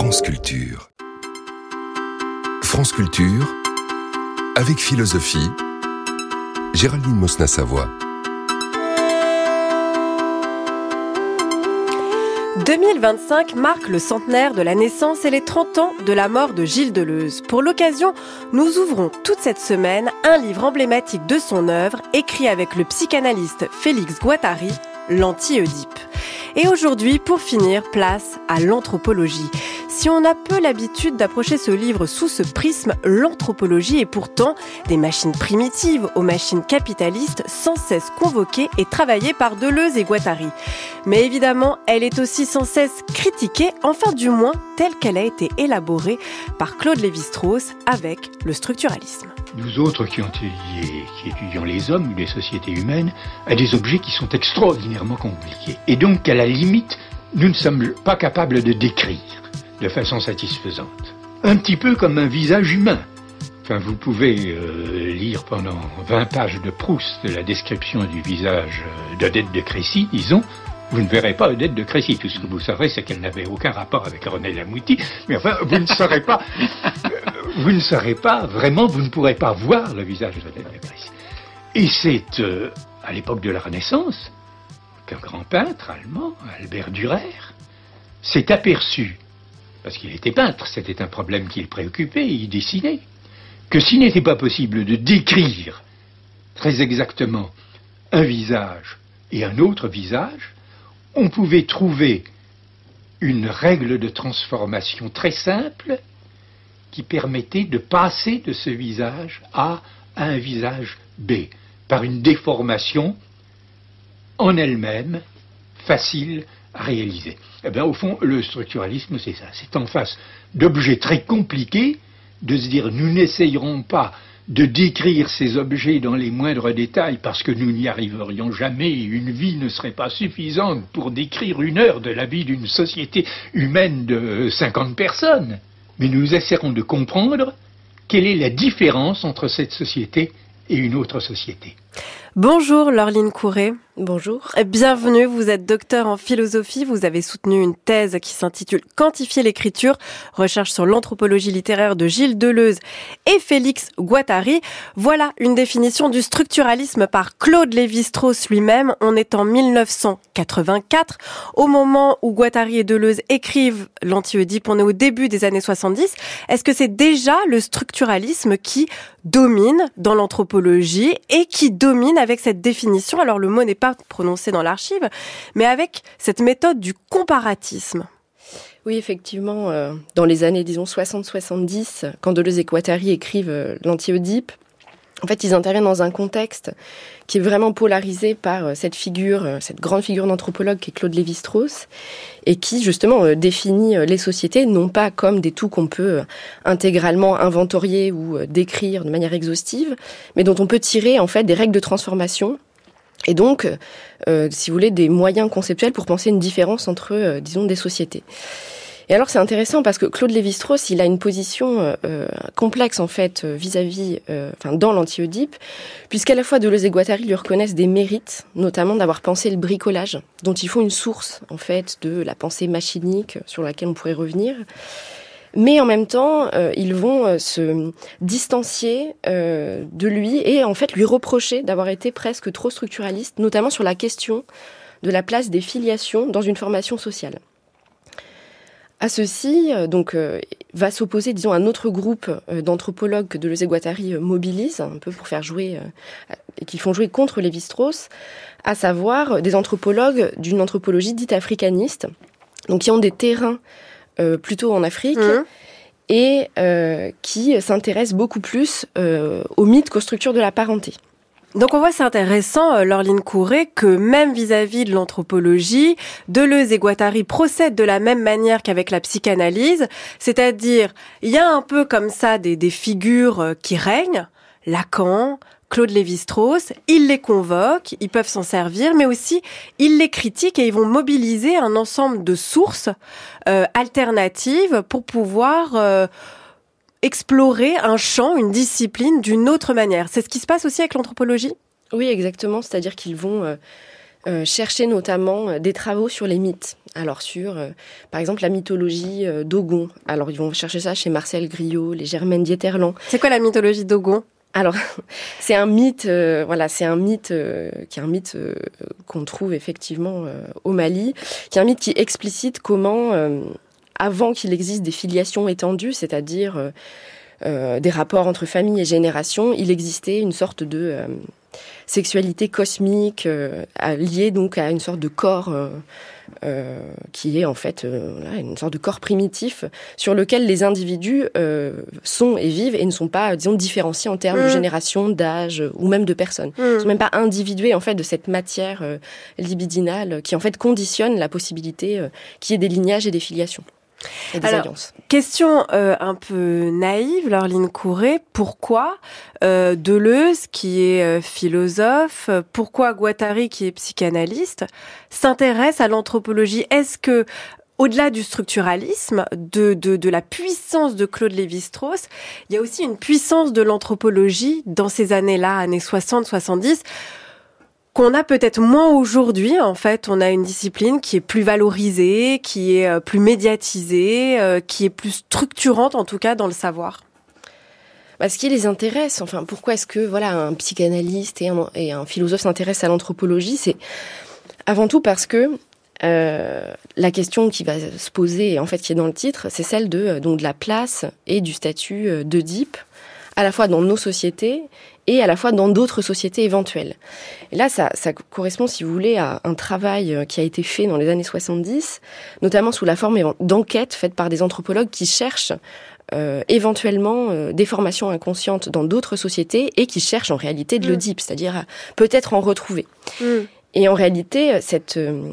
France Culture. France Culture, avec philosophie, Géraldine Mosna-Savoie. 2025 marque le centenaire de la naissance et les 30 ans de la mort de Gilles Deleuze. Pour l'occasion, nous ouvrons toute cette semaine un livre emblématique de son œuvre, écrit avec le psychanalyste Félix Guattari, L'Anti-Oedipe. Et aujourd'hui, pour finir, place à l'anthropologie. Si on a peu l'habitude d'approcher ce livre sous ce prisme, l'anthropologie est pourtant des machines primitives aux machines capitalistes sans cesse convoquées et travaillées par Deleuze et Guattari. Mais évidemment, elle est aussi sans cesse critiquée, enfin du moins telle qu'elle a été élaborée par Claude Lévi-Strauss avec le structuralisme. Nous autres qui étudions les hommes, les sociétés humaines, à des objets qui sont extraordinairement compliqués. Et donc, à la limite, nous ne sommes pas capables de décrire de façon satisfaisante. Un petit peu comme un visage humain. Enfin, vous pouvez lire pendant 20 pages de Proust la description du visage d'Odette de Crécy, disons. Vous ne verrez pas Odette de Crécy. Tout ce que vous saurez, c'est qu'elle n'avait aucun rapport avec René Lamouty. Mais enfin, vous ne saurez pas... vous ne saurez pas, vraiment, vous ne pourrez pas voir le visage d'Odette de Crécy. Et c'est, à l'époque de la Renaissance, qu'un grand peintre allemand, Albert Dürer, s'est aperçu, parce qu'il était peintre, c'était un problème qui le préoccupait, et il dessinait, que s'il n'était pas possible de décrire très exactement un visage et un autre visage, on pouvait trouver une règle de transformation très simple qui permettait de passer de ce visage A à un visage B, par une déformation en elle-même facile à réaliser. Eh bien, au fond, le structuralisme, c'est ça. C'est en face d'objets très compliqués, de se dire, nous n'essayerons pas de décrire ces objets dans les moindres détails parce que nous n'y arriverions jamais. Une vie ne serait pas suffisante pour décrire une heure de la vie d'une société humaine de 50 personnes. Mais nous essaierons de comprendre quelle est la différence entre cette société et une autre société. Bonjour Laureline Courret. Bonjour. Bienvenue, vous êtes docteur en philosophie, vous avez soutenu une thèse qui s'intitule « Quantifier l'écriture », recherche sur l'anthropologie littéraire de Gilles Deleuze et Félix Guattari. Voilà une définition du structuralisme par Claude Lévi-Strauss lui-même. On est en 1984, au moment où Guattari et Deleuze écrivent l'Anti-Oedipe, on est au début des années 70. Est-ce que c'est déjà le structuralisme qui domine dans l'anthropologie et qui domine avec cette définition? Alors le mot n'est pas prononcé dans l'archive, mais avec cette méthode du comparatisme. Oui, effectivement, dans les années, disons, 60-70, quand Deleuze et Guattari écrivent l'Anti-Oedipe, en fait, ils interviennent dans un contexte qui est vraiment polarisé par cette grande figure d'anthropologue qui est Claude Lévi-Strauss, et qui, justement, définit les sociétés, non pas comme des tout qu'on peut intégralement inventorier ou décrire de manière exhaustive, mais dont on peut tirer, en fait, des règles de transformation, et donc, si vous voulez, des moyens conceptuels pour penser une différence entre, disons, des sociétés. Et alors, c'est intéressant parce que Claude Lévi-Strauss, il a une position complexe, en fait, dans l'Anti-Oedipe, puisqu'à la fois Deleuze et Guattari lui reconnaissent des mérites, notamment d'avoir pensé le bricolage, dont ils font une source, en fait, de la pensée machinique sur laquelle on pourrait revenir. Mais en même temps, ils vont se distancier de lui et en fait lui reprocher d'avoir été presque trop structuraliste, notamment sur la question de la place des filiations dans une formation sociale. À ceci, va s'opposer, disons, un autre groupe d'anthropologues que Deleuze et Guattari mobilisent, un peu pour faire jouer, et qui font jouer contre Lévi-Strauss, à savoir des anthropologues d'une anthropologie dite africaniste, donc qui ont des terrains plutôt en Afrique, et qui s'intéresse beaucoup plus aux mythes qu'aux structures de la parenté. Donc on voit, c'est intéressant, Laureline Courret, que même vis-à-vis de l'anthropologie, Deleuze et Guattari procèdent de la même manière qu'avec la psychanalyse, c'est-à-dire, il y a un peu comme ça des figures qui règnent, Lacan, Claude Lévi-Strauss, ils les convoquent, ils peuvent s'en servir, mais aussi ils les critiquent et ils vont mobiliser un ensemble de sources alternatives pour pouvoir explorer un champ, une discipline d'une autre manière. C'est ce qui se passe aussi avec l'anthropologie ? Oui, exactement. C'est-à-dire qu'ils vont chercher notamment des travaux sur les mythes. Alors sur, par exemple, la mythologie d'Ogon. Alors ils vont chercher ça chez Marcel Griot, les Germaines d'Yéterland. C'est quoi la mythologie d'Ogon ? Alors, c'est un mythe, qui est un mythe qu'on trouve effectivement au Mali, qui est un mythe qui explicite comment, avant qu'il existe des filiations étendues, c'est-à-dire des rapports entre familles et générations, il existait une sorte de sexualité cosmique liée donc à une sorte de corps qui est en fait une sorte de corps primitif sur lequel les individus sont et vivent et ne sont pas, disons, différenciés en termes de génération, d'âge ou même de personnes. Ils ne sont même pas individués en fait de cette matière libidinale qui en fait conditionne la possibilité qu'il y ait des lignages et des filiations. Et des alliances. Question un peu naïve, Laureline Courret, pourquoi Deleuze, qui est philosophe, pourquoi Guattari, qui est psychanalyste, s'intéresse à l'anthropologie ? Est-ce que, au-delà du structuralisme, de la puissance de Claude Lévi-Strauss, il y a aussi une puissance de l'anthropologie dans ces années-là, années 60-70, qu'on a peut-être moins aujourd'hui. En fait, on a une discipline qui est plus valorisée, qui est plus médiatisée, qui est plus structurante, en tout cas, dans le savoir. Ce qui les intéresse, enfin, pourquoi est-ce que un psychanalyste et un philosophe s'intéressent à l'anthropologie ? C'est avant tout parce que la question qui va se poser, en fait, qui est dans le titre, c'est celle de la place et du statut d'Œdipe, à la fois dans nos sociétés et à la fois dans d'autres sociétés éventuelles. Et là, ça correspond, si vous voulez, à un travail qui a été fait dans les années 70, notamment sous la forme d'enquêtes faites par des anthropologues qui cherchent éventuellement des formations inconscientes dans d'autres sociétés et qui cherchent en réalité de l'Œdipe, c'est-à-dire à peut-être en retrouver. Et en réalité, cette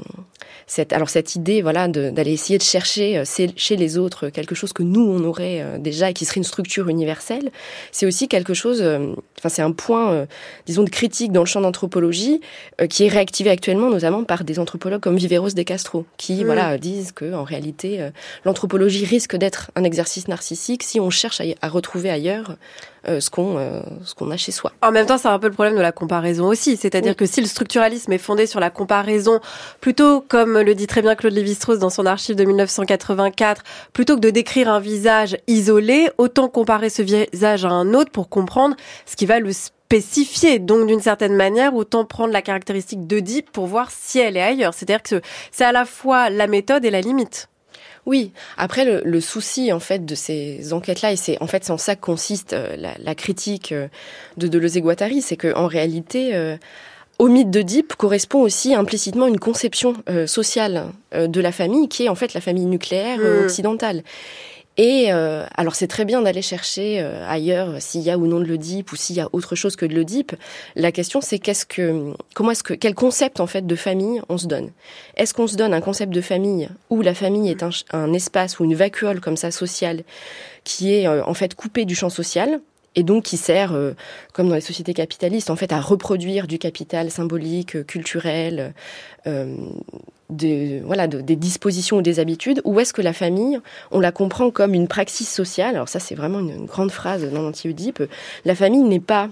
idée, d'aller essayer de chercher chez les autres quelque chose que nous on aurait déjà et qui serait une structure universelle, c'est aussi quelque chose. C'est un point, disons, de critique dans le champ d'anthropologie qui est réactivé actuellement, notamment par des anthropologues comme Viveros de Castro, qui disent que en réalité, l'anthropologie risque d'être un exercice narcissique si on cherche à retrouver ailleurs ce qu'on a chez soi. En même temps, c'est un peu le problème de la comparaison aussi. C'est-à-dire que si le structuralisme est fondé sur la comparaison, plutôt comme le dit très bien Claude Lévi-Strauss dans son archive de 1984, plutôt que de décrire un visage isolé, autant comparer ce visage à un autre pour comprendre ce qui va le spécifier. Donc, d'une certaine manière, autant prendre la caractéristique d'Œdipe pour voir si elle est ailleurs. C'est-à-dire que c'est à la fois la méthode et la limite. Oui. Après, le souci, en fait, de ces enquêtes-là, et c'est en ça que consiste la critique de Deleuze et Guattari, c'est que en réalité, au mythe d'Œdipe correspond aussi implicitement une conception sociale de la famille, qui est en fait la famille nucléaire occidentale. Et alors c'est très bien d'aller chercher ailleurs s'il y a ou non de l'Œdipe ou s'il y a autre chose que de l'Œdipe. La question c'est quel concept en fait de famille on se donne. Est-ce qu'on se donne un concept de famille où la famille est un espace ou une vacuole comme ça sociale qui est en fait coupée du champ social et donc qui sert, comme dans les sociétés capitalistes, en fait à reproduire du capital symbolique, culturel, des dispositions ou des habitudes, ou est-ce que la famille, on la comprend comme une praxis sociale ? Alors ça, c'est vraiment une grande phrase dans l'anti-Œdipe. La famille n'est pas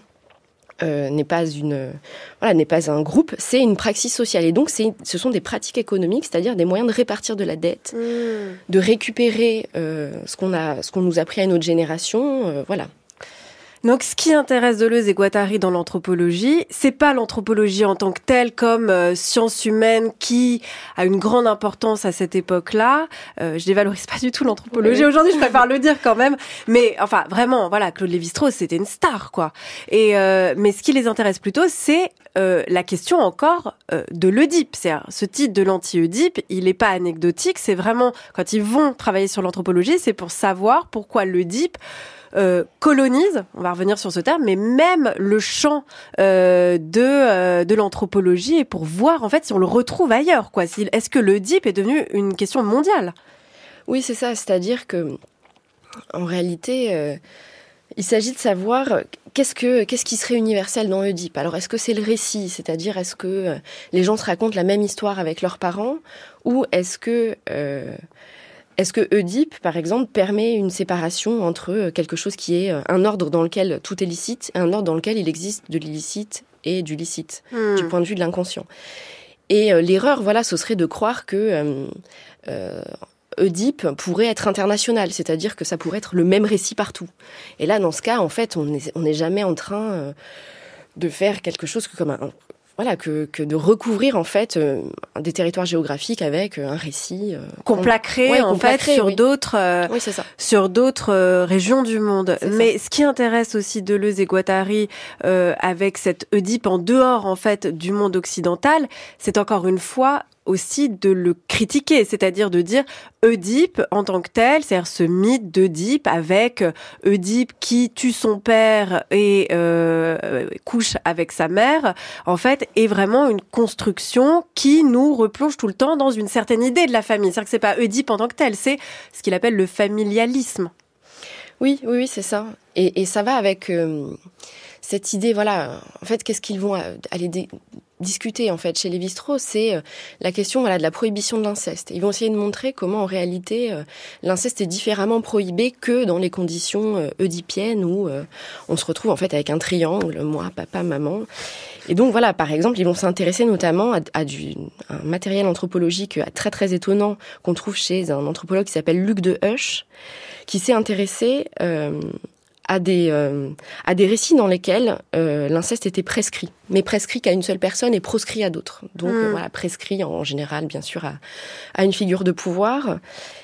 un groupe, c'est une praxis sociale. Et donc, ce sont des pratiques économiques, c'est-à-dire des moyens de répartir de la dette, de récupérer ce qu'on nous a pris à notre génération, voilà. Donc, ce qui intéresse Deleuze et Guattari dans l'anthropologie, c'est pas l'anthropologie en tant que telle comme science humaine qui a une grande importance à cette époque-là. Je dévalorise pas du tout l'anthropologie aujourd'hui, je préfère le dire quand même. Mais enfin, vraiment, Claude Lévi-Strauss, c'était une star, quoi. Et mais ce qui les intéresse plutôt, c'est la question encore de l'Œdipe. C'est-à-dire, ce titre de l'anti-Œdipe, il est pas anecdotique. C'est vraiment, quand ils vont travailler sur l'anthropologie, c'est pour savoir pourquoi l'Œdipe colonise, on va revenir sur ce terme, mais même le champ de l'anthropologie et pour voir en fait si on le retrouve ailleurs, quoi. Est-ce que l'Œdipe est devenu une question mondiale ? Oui, c'est ça. C'est-à-dire que en réalité, il s'agit de savoir qu'est-ce qui serait universel dans Œdipe. Alors, est-ce que c'est le récit, c'est-à-dire est-ce que les gens se racontent la même histoire avec leurs parents, ou est-ce que Œdipe, par exemple, permet une séparation entre quelque chose qui est un ordre dans lequel tout est licite et un ordre dans lequel il existe de l'illicite et du licite, du point de vue de l'inconscient. Et l'erreur, ce serait de croire que Oedipe pourrait être international, c'est-à-dire que ça pourrait être le même récit partout. Et là, dans ce cas, en fait, on n'est jamais en train de faire quelque chose que de recouvrir en fait des territoires géographiques avec un récit qu'on plaquerait sur d'autres régions du monde. Mais ce qui intéresse aussi Deleuze et Guattari avec cette Oedipe en dehors en fait du monde occidental, c'est encore une fois aussi de le critiquer, c'est-à-dire de dire Oedipe en tant que tel, c'est-à-dire ce mythe d'Oedipe avec Oedipe qui tue son père et couche avec sa mère, en fait, est vraiment une construction qui nous replonge tout le temps dans une certaine idée de la famille. C'est-à-dire que c'est pas Oedipe en tant que tel, c'est ce qu'il appelle le familialisme. Oui, c'est ça. Et ça va avec cette idée, en fait, qu'est-ce qu'ils vont aller discuter en fait chez Lévi-Strauss, c'est la question de la prohibition de l'inceste. Ils vont essayer de montrer comment en réalité l'inceste est différemment prohibé que dans les conditions oedipiennes où on se retrouve en fait avec un triangle, moi, papa, maman. Et donc par exemple, ils vont s'intéresser notamment à un matériel anthropologique très très étonnant qu'on trouve chez un anthropologue qui s'appelle Luc de Husch, qui s'est intéressé à des récits dans lesquels l'inceste était prescrit, mais prescrit qu'à une seule personne et proscrit à d'autres. Donc prescrit en général, bien sûr, à une figure de pouvoir.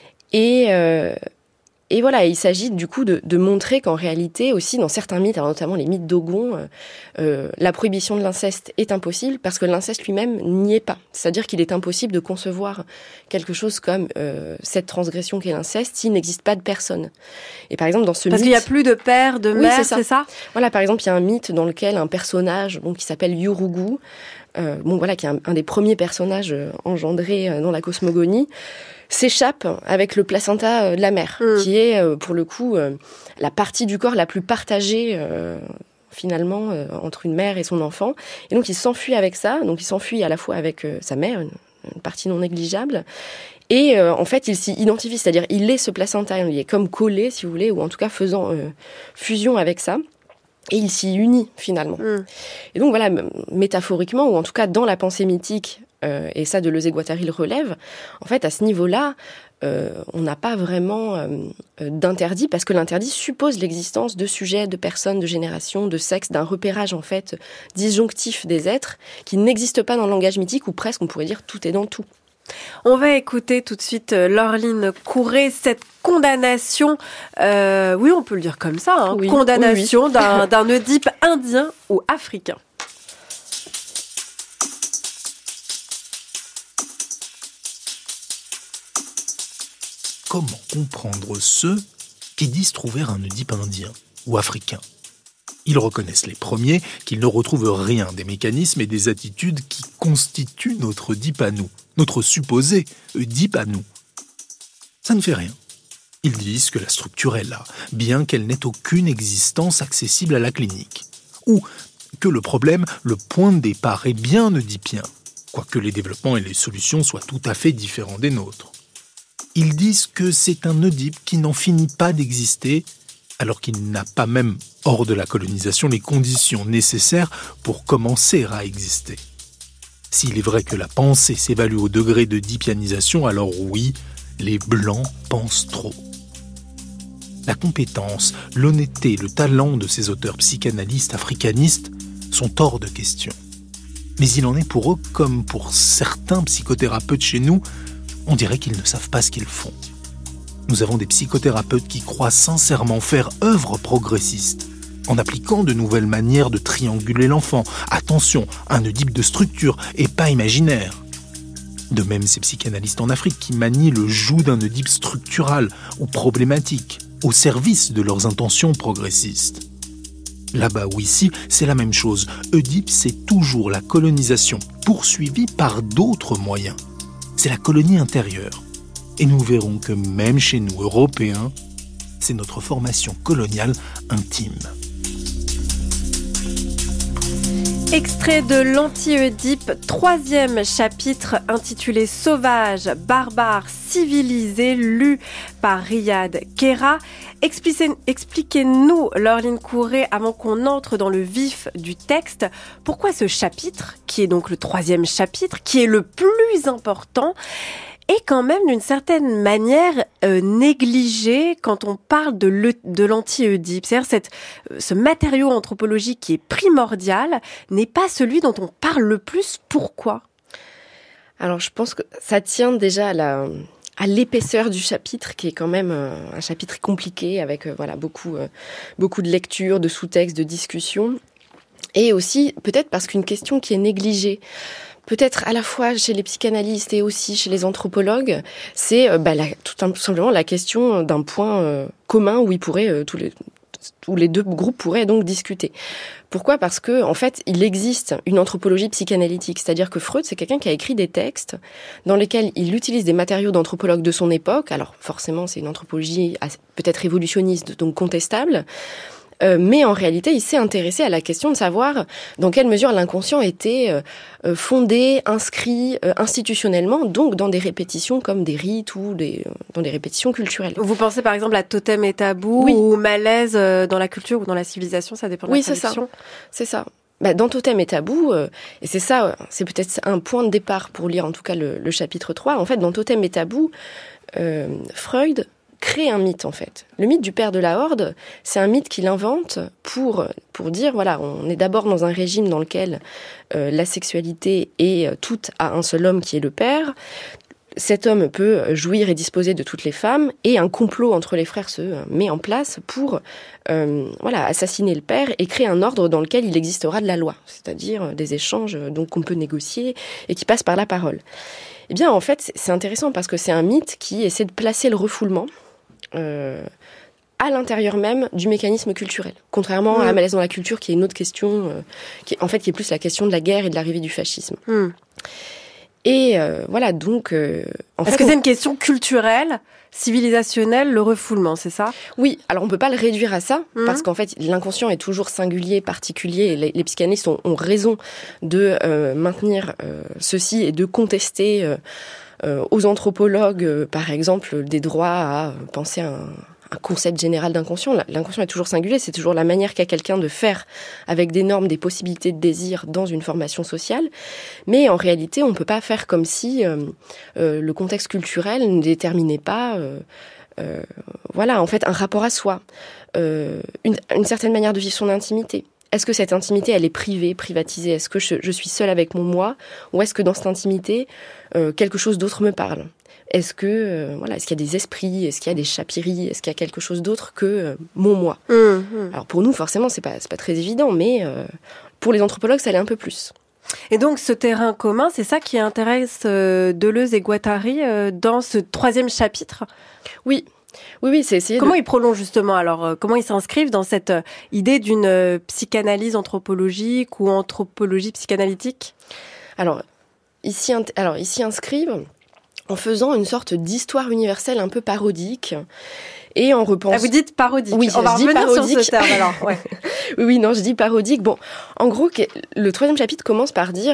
Et il s'agit du coup de montrer qu'en réalité aussi dans certains mythes, alors notamment les mythes d'Ogon, la prohibition de l'inceste est impossible parce que l'inceste lui-même n'y est pas. C'est-à-dire qu'il est impossible de concevoir quelque chose comme cette transgression qu'est l'inceste s'il n'existe pas de personne. Et par exemple dans ce parce mythe, qu'il n'y a plus de père, de mère, c'est ça. Par exemple il y a un mythe dans lequel un personnage qui s'appelle Yurugu, qui est un des premiers personnages engendrés dans la cosmogonie, s'échappe avec le placenta de la mère, qui est pour le coup la partie du corps la plus partagée finalement entre une mère et son enfant. Et donc il s'enfuit avec ça, donc il s'enfuit à la fois avec sa mère, une partie non négligeable, et en fait il s'y identifie, c'est-à-dire il est ce placenta, il est comme collé si vous voulez, ou en tout cas faisant fusion avec ça. Et il s'y unit finalement. Et donc métaphoriquement, ou en tout cas dans la pensée mythique, et ça Deleuze et Guattari le relève, en fait à ce niveau-là, on n'a pas vraiment d'interdit, parce que l'interdit suppose l'existence de sujets, de personnes, de générations, de sexes, d'un repérage en fait disjonctif des êtres qui n'existe pas dans le langage mythique, ou presque on pourrait dire tout est dans tout. On va écouter tout de suite Laureline Courret, cette condamnation, oui on peut le dire comme ça, condamnation d'un Oedipe indien ou africain. Comment comprendre ceux qui disent trouver un Oedipe indien ou africain ? Ils reconnaissent les premiers qu'ils ne retrouvent rien des mécanismes et des attitudes qui constituent notre Oedipe à nous, notre supposé Oedipe à nous. Ça ne fait rien. Ils disent que la structure est là, bien qu'elle n'ait aucune existence accessible à la clinique. Ou que le problème, le point de départ est bien oedipien, quoique les développements et les solutions soient tout à fait différents des nôtres. Ils disent que c'est un Oedipe qui n'en finit pas d'exister, alors qu'il n'a pas même, hors de la colonisation, les conditions nécessaires pour commencer à exister. S'il est vrai que la pensée s'évalue au degré de dipianisation, alors oui, les Blancs pensent trop. La compétence, l'honnêteté, le talent de ces auteurs psychanalystes africanistes sont hors de question. Mais il en est pour eux comme pour certains psychothérapeutes chez nous, on dirait qu'ils ne savent pas ce qu'ils font. Nous avons des psychothérapeutes qui croient sincèrement faire œuvre progressiste, en appliquant de nouvelles manières de trianguler l'enfant. Attention, un Oedipe de structure et pas imaginaire. De même, ces psychanalystes en Afrique qui manient le joug d'un Oedipe structural ou problématique, au service de leurs intentions progressistes. Là-bas ou ici, c'est la même chose. Oedipe, c'est toujours la colonisation, poursuivie par d'autres moyens. C'est la colonie intérieure. Et nous verrons que même chez nous, Européens, c'est notre formation coloniale intime. Extrait de l'Anti-Oedipe, 3e chapitre intitulé Sauvage, barbare, civilisé, lu par Riyad Kera. Expliquez-nous, Laureline Courret, avant qu'on entre dans le vif du texte, pourquoi ce chapitre, qui est donc le 3e chapitre, qui est le plus important, est quand même d'une certaine manière négligé quand on parle de l'Anti-Oedipe. C'est-à-dire ce matériau anthropologique qui est primordial n'est pas celui dont on parle le plus. Pourquoi ? Alors je pense que ça tient déjà à l'épaisseur du chapitre, qui est quand même un chapitre compliqué, avec beaucoup de lectures, de sous-textes, de discussions. Et aussi, peut-être parce qu'une question qui est négligée, peut-être à la fois chez les psychanalystes et aussi chez les anthropologues, c'est tout simplement la question d'un point commun où ils pourraient, où les deux groupes pourraient donc discuter. Pourquoi ? Parce que, en fait, il existe une anthropologie psychanalytique. C'est-à-dire que Freud, c'est quelqu'un qui a écrit des textes dans lesquels il utilise des matériaux d'anthropologues de son époque. Alors, forcément, c'est une anthropologie peut-être révolutionniste, donc contestable. Mais en réalité, il s'est intéressé à la question de savoir dans quelle mesure l'inconscient était fondé, inscrit institutionnellement, donc dans des répétitions comme des rites ou dans des répétitions culturelles. Vous pensez par exemple à Totem et Tabou, oui, ou Malaise dans la culture ou dans la civilisation, ça dépend de la traduction. Oui, c'est ça. Dans Totem et Tabou, et c'est ça, c'est peut-être un point de départ pour lire en tout cas le chapitre 3. En fait, dans Totem et Tabou, Freud crée un mythe, en fait. Le mythe du père de la Horde, c'est un mythe qu'il invente pour dire, voilà, on est d'abord dans un régime dans lequel la sexualité est toute à un seul homme qui est le père. Cet homme peut jouir et disposer de toutes les femmes, et un complot entre les frères se met en place pour assassiner le père et créer un ordre dans lequel il existera de la loi, c'est-à-dire des échanges donc qu'on peut négocier et qui passent par la parole. Eh bien, en fait, c'est intéressant parce que c'est un mythe qui essaie de placer le refoulement à l'intérieur même du mécanisme culturel. Contrairement à Malaise dans la culture, qui est une autre question, qui est plus la question de la guerre et de l'arrivée du fascisme. Et donc... Est-ce que c'est une question culturelle, civilisationnelle, le refoulement, c'est ça ? Oui, alors on peut pas le réduire à ça, parce qu'en fait, l'inconscient est toujours singulier, particulier, et les psychanalystes ont raison de maintenir ceci et de contester aux anthropologues, par exemple, des droits à penser à un concept général d'inconscient. L'inconscient est toujours singulier, c'est toujours la manière qu'a quelqu'un de faire avec des normes, des possibilités de désir dans une formation sociale. Mais en réalité, on ne peut pas faire comme si le contexte culturel ne déterminait pas un rapport à soi, une certaine manière de vivre son intimité. Est-ce que cette intimité, elle est privée, privatisée ? Est-ce que je suis seule avec mon moi ? Ou est-ce que dans cette intimité, quelque chose d'autre me parle ? Est-ce que est-ce qu'il y a des esprits ? Est-ce qu'il y a des chapiries ? Est-ce qu'il y a quelque chose d'autre que mon moi ? Alors pour nous, forcément, c'est pas très évident, mais pour les anthropologues, ça l'est un peu plus. Et donc ce terrain commun, c'est ça qui intéresse Deleuze et Guattari dans ce 3e chapitre ? Oui, c'est essayer. Comment ils prolongent justement alors comment ils s'inscrivent dans cette idée d'une psychanalyse anthropologique ou anthropologie psychanalytique ? Alors, ici inscrivent en faisant une sorte d'histoire universelle un peu parodique et en repensant... Ah, vous dites parodique. Oui, on va revenir parodique. sur ce terme alors. Ouais. Oui, non, je dis parodique. Bon, en gros, le 3e chapitre commence par dire,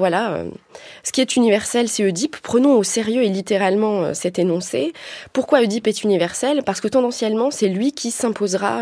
ce qui est universel, c'est Oedipe. Prenons au sérieux et littéralement cet énoncé. Pourquoi Oedipe est universel ? Parce que tendanciellement, c'est lui qui s'imposera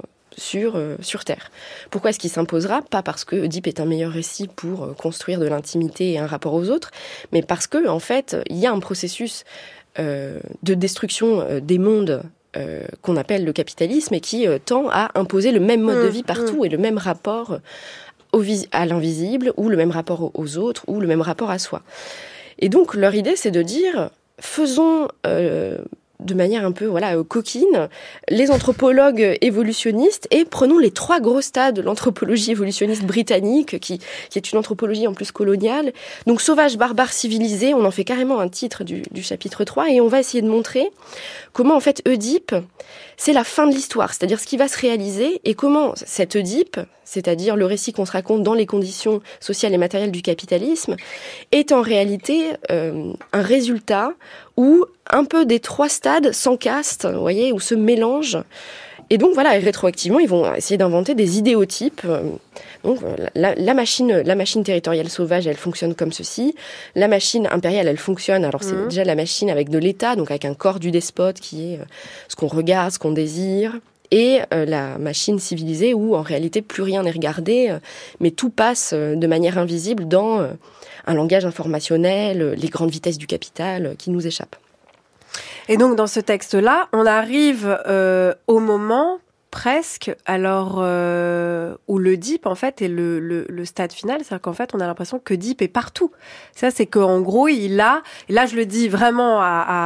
sur Terre. Pourquoi est-ce qu'il s'imposera ? Pas parce que Oedipe est un meilleur récit pour construire de l'intimité et un rapport aux autres, mais parce que, en fait, il y a un processus de destruction des mondes qu'on appelle le capitalisme et qui tend à imposer le même mode de vie partout et le même rapport à l'invisible ou le même rapport aux autres ou le même rapport à soi. Et donc leur idée, c'est de dire faisons de manière un peu coquine les anthropologues évolutionnistes et prenons les 3 gros stades de l'anthropologie évolutionniste britannique qui est une anthropologie en plus coloniale. Donc sauvage, barbare, civilisé, on en fait carrément un titre du chapitre 3 et on va essayer de montrer comment en fait Oedipe, c'est la fin de l'histoire, c'est-à-dire ce qui va se réaliser et comment cet Oedipe, c'est-à-dire le récit qu'on se raconte dans les conditions sociales et matérielles du capitalisme, est en réalité un résultat où un peu des 3 stades s'encastrent, vous voyez, ou se mélangent. Et donc rétroactivement, ils vont essayer d'inventer des idéotypes Donc la machine territoriale sauvage, elle fonctionne comme ceci. La machine impériale, elle fonctionne. Alors c'est déjà la machine avec de l'État, donc avec un corps du despote qui est ce qu'on regarde, ce qu'on désire. Et la machine civilisée où en réalité plus rien n'est regardé, mais tout passe de manière invisible dans un langage informationnel, les grandes vitesses du capital qui nous échappent. Et donc dans ce texte-là, on arrive au moment presque, alors où le DIP en fait est le stade final, c'est-à-dire qu'en fait on a l'impression que DIP est partout. Ça c'est qu'en gros il a, et là je le dis vraiment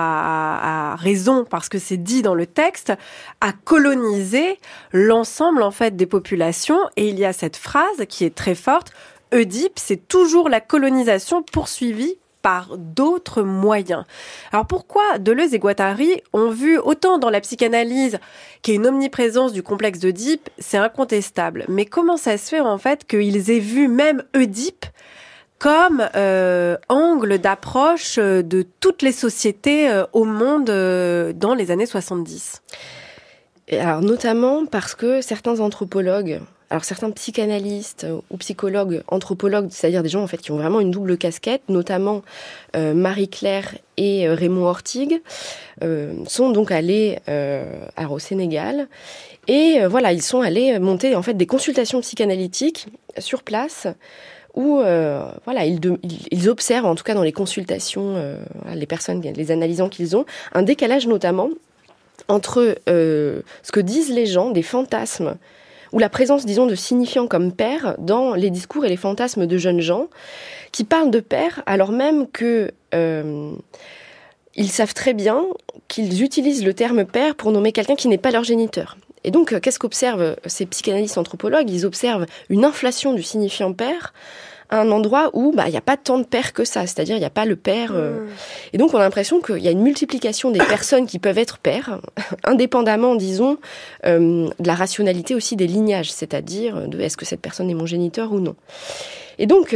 à raison parce que c'est dit dans le texte, à coloniser l'ensemble en fait des populations. Et il y a cette phrase qui est très forte: Oedipe, c'est toujours la colonisation poursuivie par d'autres moyens. Alors pourquoi Deleuze et Guattari ont vu autant dans la psychanalyse qu'il y a une omniprésence du complexe d'Oedipe, c'est incontestable. Mais comment ça se fait en fait qu'ils aient vu même Oedipe comme angle d'approche de toutes les sociétés au monde dans les années 70 ? Et alors notamment parce que certains anthropologues, alors certains psychanalystes ou psychologues, anthropologues, c'est-à-dire des gens en fait qui ont vraiment une double casquette, notamment Marie-Claire et Raymond Ortigue, sont donc allés au Sénégal et voilà, ils sont allés monter en fait des consultations psychanalytiques sur place où ils observent, en tout cas dans les consultations, les personnes, les analysants qu'ils ont, un décalage notamment entre ce que disent les gens, des fantasmes, ou la présence, disons, de signifiants comme père dans les discours et les fantasmes de jeunes gens qui parlent de père alors même que ils savent très bien qu'ils utilisent le terme père pour nommer quelqu'un qui n'est pas leur géniteur. Et donc, qu'est-ce qu'observent ces psychanalystes anthropologues ? Ils observent une inflation du signifiant père à un endroit où il n'y a pas tant de pères que ça, c'est-à-dire il n'y a pas le père. Et donc on a l'impression qu'il y a une multiplication des personnes qui peuvent être pères, indépendamment, disons, de la rationalité aussi des lignages, c'est-à-dire de est-ce que cette personne est mon géniteur ou non. Et donc,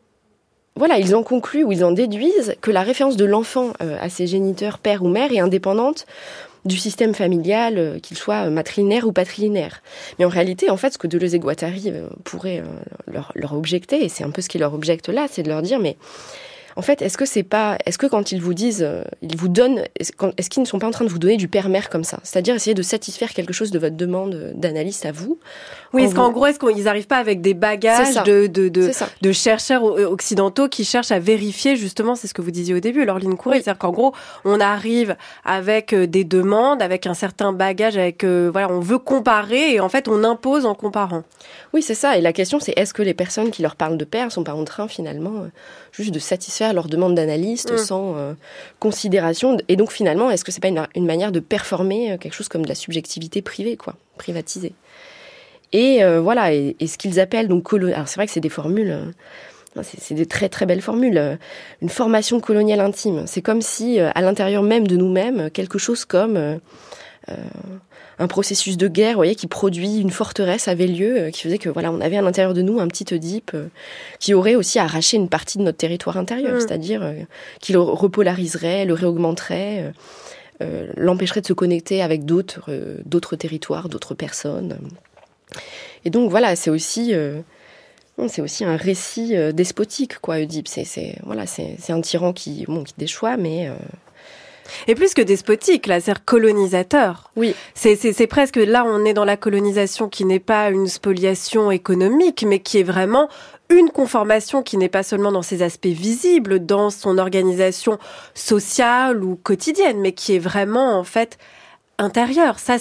ils en concluent ou ils en déduisent que la référence de l'enfant à ses géniteurs, père ou mère, est indépendante du système familial, qu'il soit matrilinéaire ou patrilinéaire. Mais en réalité, en fait, ce que Deleuze et Guattari pourraient leur objecter, et c'est un peu ce qu'ils leur objectent là, c'est de leur dire, mais en fait, est-ce que quand ils vous disent, ils vous donnent, est-ce qu'ils ne sont pas en train de vous donner du père-mère comme ça ? C'est-à-dire essayer de satisfaire quelque chose de votre demande d'analyste à vous. Oui, est-ce qu'en gros, ils n'arrivent pas avec des bagages de chercheurs occidentaux qui cherchent à vérifier, justement, c'est ce que vous disiez au début, Laureline Courret, c'est-à-dire qu'en gros, on arrive avec des demandes, avec un certain bagage, on veut comparer et en fait, on impose en comparant. Oui, c'est ça. Et la question, c'est est-ce que les personnes qui leur parlent de père sont pas en train, finalement, juste de satisfaire leurs demandes d'analyste sans considération. Et donc, finalement, est-ce que c'est pas une manière de performer quelque chose comme de la subjectivité privée, privatisée ? Et et ce qu'ils appellent donc alors c'est vrai que c'est des formules, c'est des très très belles formules. Une formation coloniale intime. C'est comme si à l'intérieur même de nous-mêmes, quelque chose comme un processus de guerre, qui produit une forteresse avait lieu, qui faisait que on avait à l'intérieur de nous un petit Oedipe qui aurait aussi arraché une partie de notre territoire intérieur, c'est-à-dire qui le repolariserait, le réaugmenterait, l'empêcherait de se connecter avec d'autres territoires, d'autres personnes. Et donc c'est aussi un récit despotique, Oedipe. C'est un tyran qui déchoit, mais et plus que despotique, là, c'est colonisateur. Oui. C'est presque, là, on est dans la colonisation qui n'est pas une spoliation économique, mais qui est vraiment une conformation qui n'est pas seulement dans ses aspects visibles, dans son organisation sociale ou quotidienne, mais qui est vraiment, en fait, intérieure. Ça,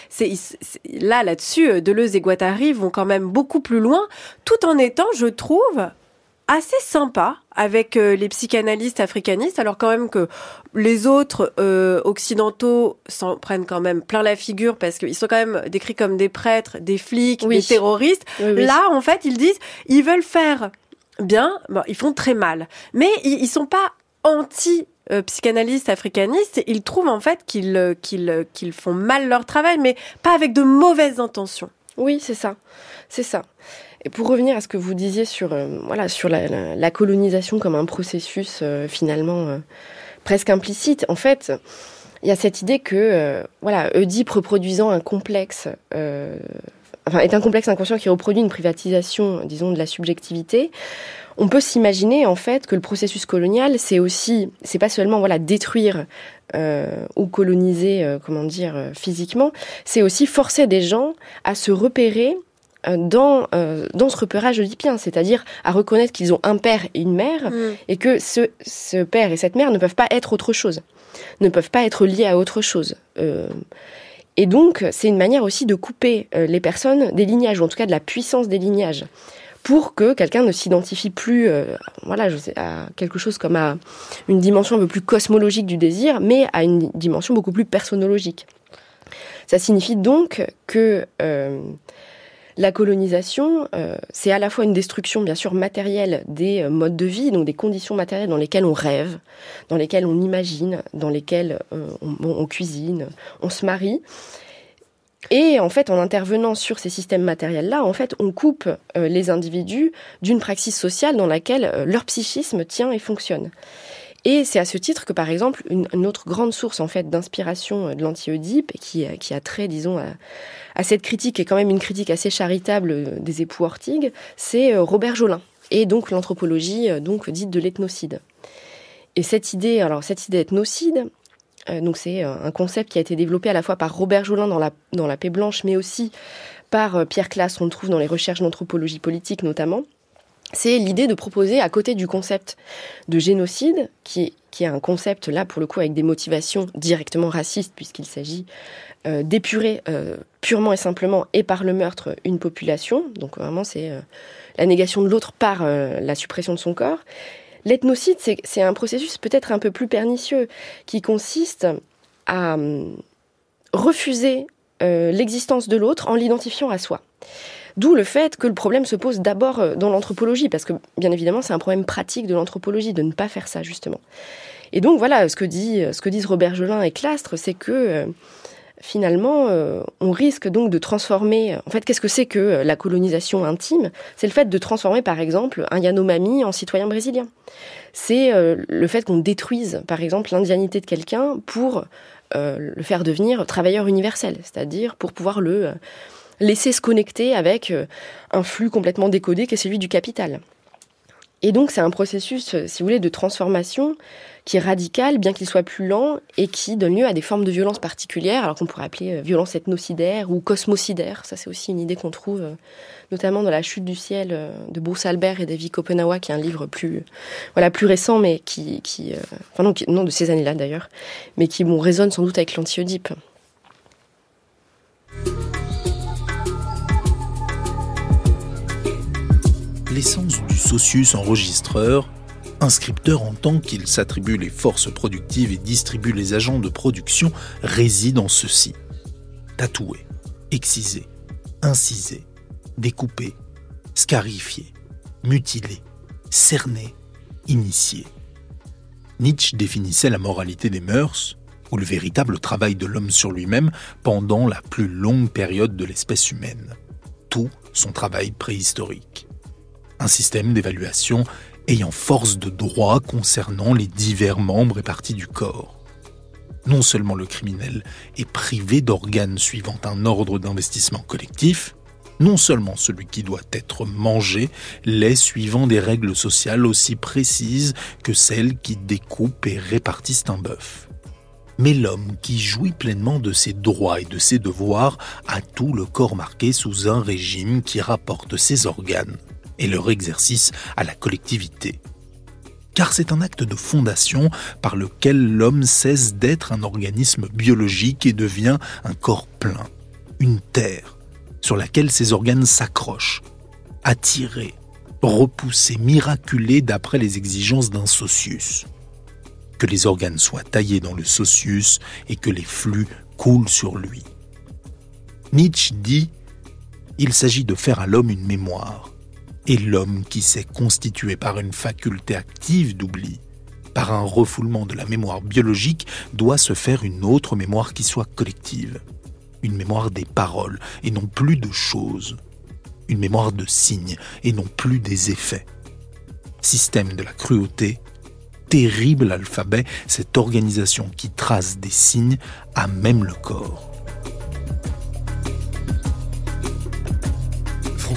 là-dessus, Deleuze et Guattari vont quand même beaucoup plus loin, tout en étant, je trouve, assez sympa avec les psychanalystes africanistes, alors quand même que les autres occidentaux s'en prennent quand même plein la figure parce qu'ils sont quand même décrits comme des prêtres, des flics, des terroristes. Oui. Là, en fait, ils disent, ils veulent faire bien, ils font très mal. Mais ils sont pas psychanalystes africanistes, ils trouvent en fait qu'ils font mal leur travail, mais pas avec de mauvaises intentions. Oui, c'est ça. Et pour revenir à ce que vous disiez sur la colonisation comme un processus finalement presque implicite, en fait, il y a cette idée que Oedipe reproduisant un complexe est un complexe inconscient qui reproduit une privatisation, disons, de la subjectivité, on peut s'imaginer en fait que le processus colonial, c'est pas seulement détruire ou coloniser, physiquement, c'est aussi forcer des gens à se repérer dans ce repérage oedipien, c'est-à-dire à reconnaître qu'ils ont un père et une mère, et que ce père et cette mère ne peuvent pas être autre chose, ne peuvent pas être liés à autre chose. Et donc, c'est une manière aussi de couper les personnes des lignages, ou en tout cas de la puissance des lignages, pour que quelqu'un ne s'identifie plus à quelque chose comme à une dimension un peu plus cosmologique du désir, mais à une dimension beaucoup plus personnologique. Ça signifie donc que la colonisation, c'est à la fois une destruction, bien sûr, matérielle des modes de vie, donc des conditions matérielles dans lesquelles on rêve, dans lesquelles on imagine, dans lesquelles on cuisine, on se marie. Et en fait, en intervenant sur ces systèmes matériels-là, en fait, on coupe les individus d'une praxis sociale dans laquelle leur psychisme tient et fonctionne. Et c'est à ce titre que, par exemple, une autre grande source en fait d'inspiration de l'anti-Oedipe, qui a trait, disons, à cette critique, qui est quand même une critique assez charitable des époux Ortigue, c'est Robert Jolin, et donc l'anthropologie dite de l'ethnocide. Et cette idée d'ethnocide, donc c'est un concept qui a été développé à la fois par Robert Jolin dans la Paix Blanche, mais aussi par Pierre Classe, on le trouve dans les recherches d'anthropologie politique notamment. C'est l'idée de proposer, à côté du concept de génocide, qui est un concept, là, pour le coup, avec des motivations directement racistes, puisqu'il s'agit d'épurer purement et simplement, et par le meurtre, une population. Donc vraiment, c'est la négation de l'autre par la suppression de son corps. L'ethnocide, c'est un processus peut-être un peu plus pernicieux, qui consiste à refuser l'existence de l'autre en l'identifiant à soi. D'où le fait que le problème se pose d'abord dans l'anthropologie, parce que, bien évidemment, c'est un problème pratique de l'anthropologie, de ne pas faire ça, justement. Et donc, voilà, ce que disent Robert Jolin et Clastres, c'est que, finalement, on risque donc de transformer... En fait, qu'est-ce que c'est que la colonisation intime ? C'est le fait de transformer, par exemple, un Yanomami en citoyen brésilien. C'est le fait qu'on détruise, par exemple, l'indianité de quelqu'un pour le faire devenir travailleur universel, c'est-à-dire pour pouvoir le laisser se connecter avec un flux complètement décodé qui est celui du capital. Et donc, c'est un processus, si vous voulez, de transformation qui est radical, bien qu'il soit plus lent, et qui donne lieu à des formes de violence particulières, alors qu'on pourrait appeler violence ethnocidaire ou cosmocidaire. Ça, c'est aussi une idée qu'on trouve notamment dans La chute du ciel de Bruce Albert et David Kopenawa, qui est un livre plus récent, mais non, de ces années-là d'ailleurs, mais qui résonne sans doute avec l'anti-Oedipe. L'essence du socius enregistreur, inscripteur en tant qu'il s'attribue les forces productives et distribue les agents de production, réside en ceci. Tatouer, exciser, inciser, découper, scarifier, mutiler, cerner, initier. Nietzsche définissait la moralité des mœurs, ou le véritable travail de l'homme sur lui-même pendant la plus longue période de l'espèce humaine. Tout son travail préhistorique. Un système d'évaluation ayant force de droit concernant les divers membres et parties du corps. Non seulement le criminel est privé d'organes suivant un ordre d'investissement collectif, non seulement celui qui doit être mangé l'est suivant des règles sociales aussi précises que celles qui découpent et répartissent un bœuf. Mais l'homme qui jouit pleinement de ses droits et de ses devoirs a tout le corps marqué sous un régime qui rapporte ses organes et leur exercice à la collectivité. Car c'est un acte de fondation par lequel l'homme cesse d'être un organisme biologique et devient un corps plein, une terre sur laquelle ses organes s'accrochent, attirés, repoussés, miraculés d'après les exigences d'un socius. Que les organes soient taillés dans le socius et que les flux coulent sur lui. Nietzsche dit « Il s'agit de faire à l'homme une mémoire ». Et l'homme qui s'est constitué par une faculté active d'oubli, par un refoulement de la mémoire biologique, doit se faire une autre mémoire qui soit collective. Une mémoire des paroles et non plus de choses. Une mémoire de signes et non plus des effets. Système de la cruauté, terrible alphabet, cette organisation qui trace des signes à même le corps.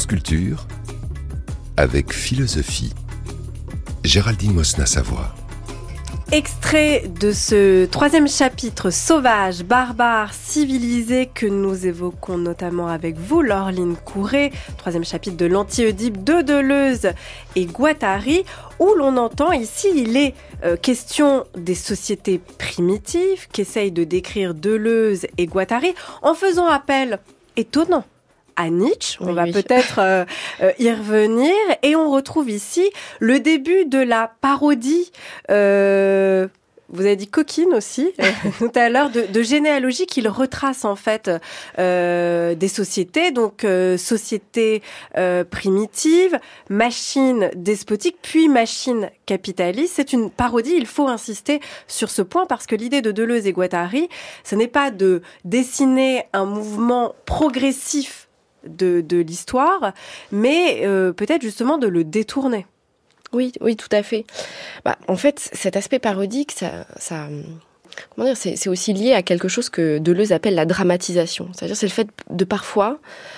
France Culture avec philosophie. Géraldine Mosna-Savoie. Extrait de ce 3e chapitre sauvage, barbare, civilisé que nous évoquons notamment avec vous, Laureline Courret, 3e chapitre de l'Anti-Oedipe de Deleuze et Guattari, où l'on entend ici, il est question des sociétés primitives qu'essayent de décrire Deleuze et Guattari en faisant appel, étonnant, à Nietzsche, on va peut-être y revenir, et on retrouve ici le début de la parodie, vous avez dit coquine aussi, tout à l'heure, de généalogie qu'il retrace en fait des sociétés, donc sociétés primitives, machines despotiques, puis machines capitalistes. C'est une parodie, il faut insister sur ce point, parce que l'idée de Deleuze et Guattari, ce n'est pas de dessiner un mouvement progressif de l'histoire, mais peut-être justement de le détourner. Oui, tout à fait. En fait, cet aspect parodique, comment dire, c'est aussi lié à quelque chose que Deleuze appelle la dramatisation. C'est-à-dire, c'est le fait de parfois,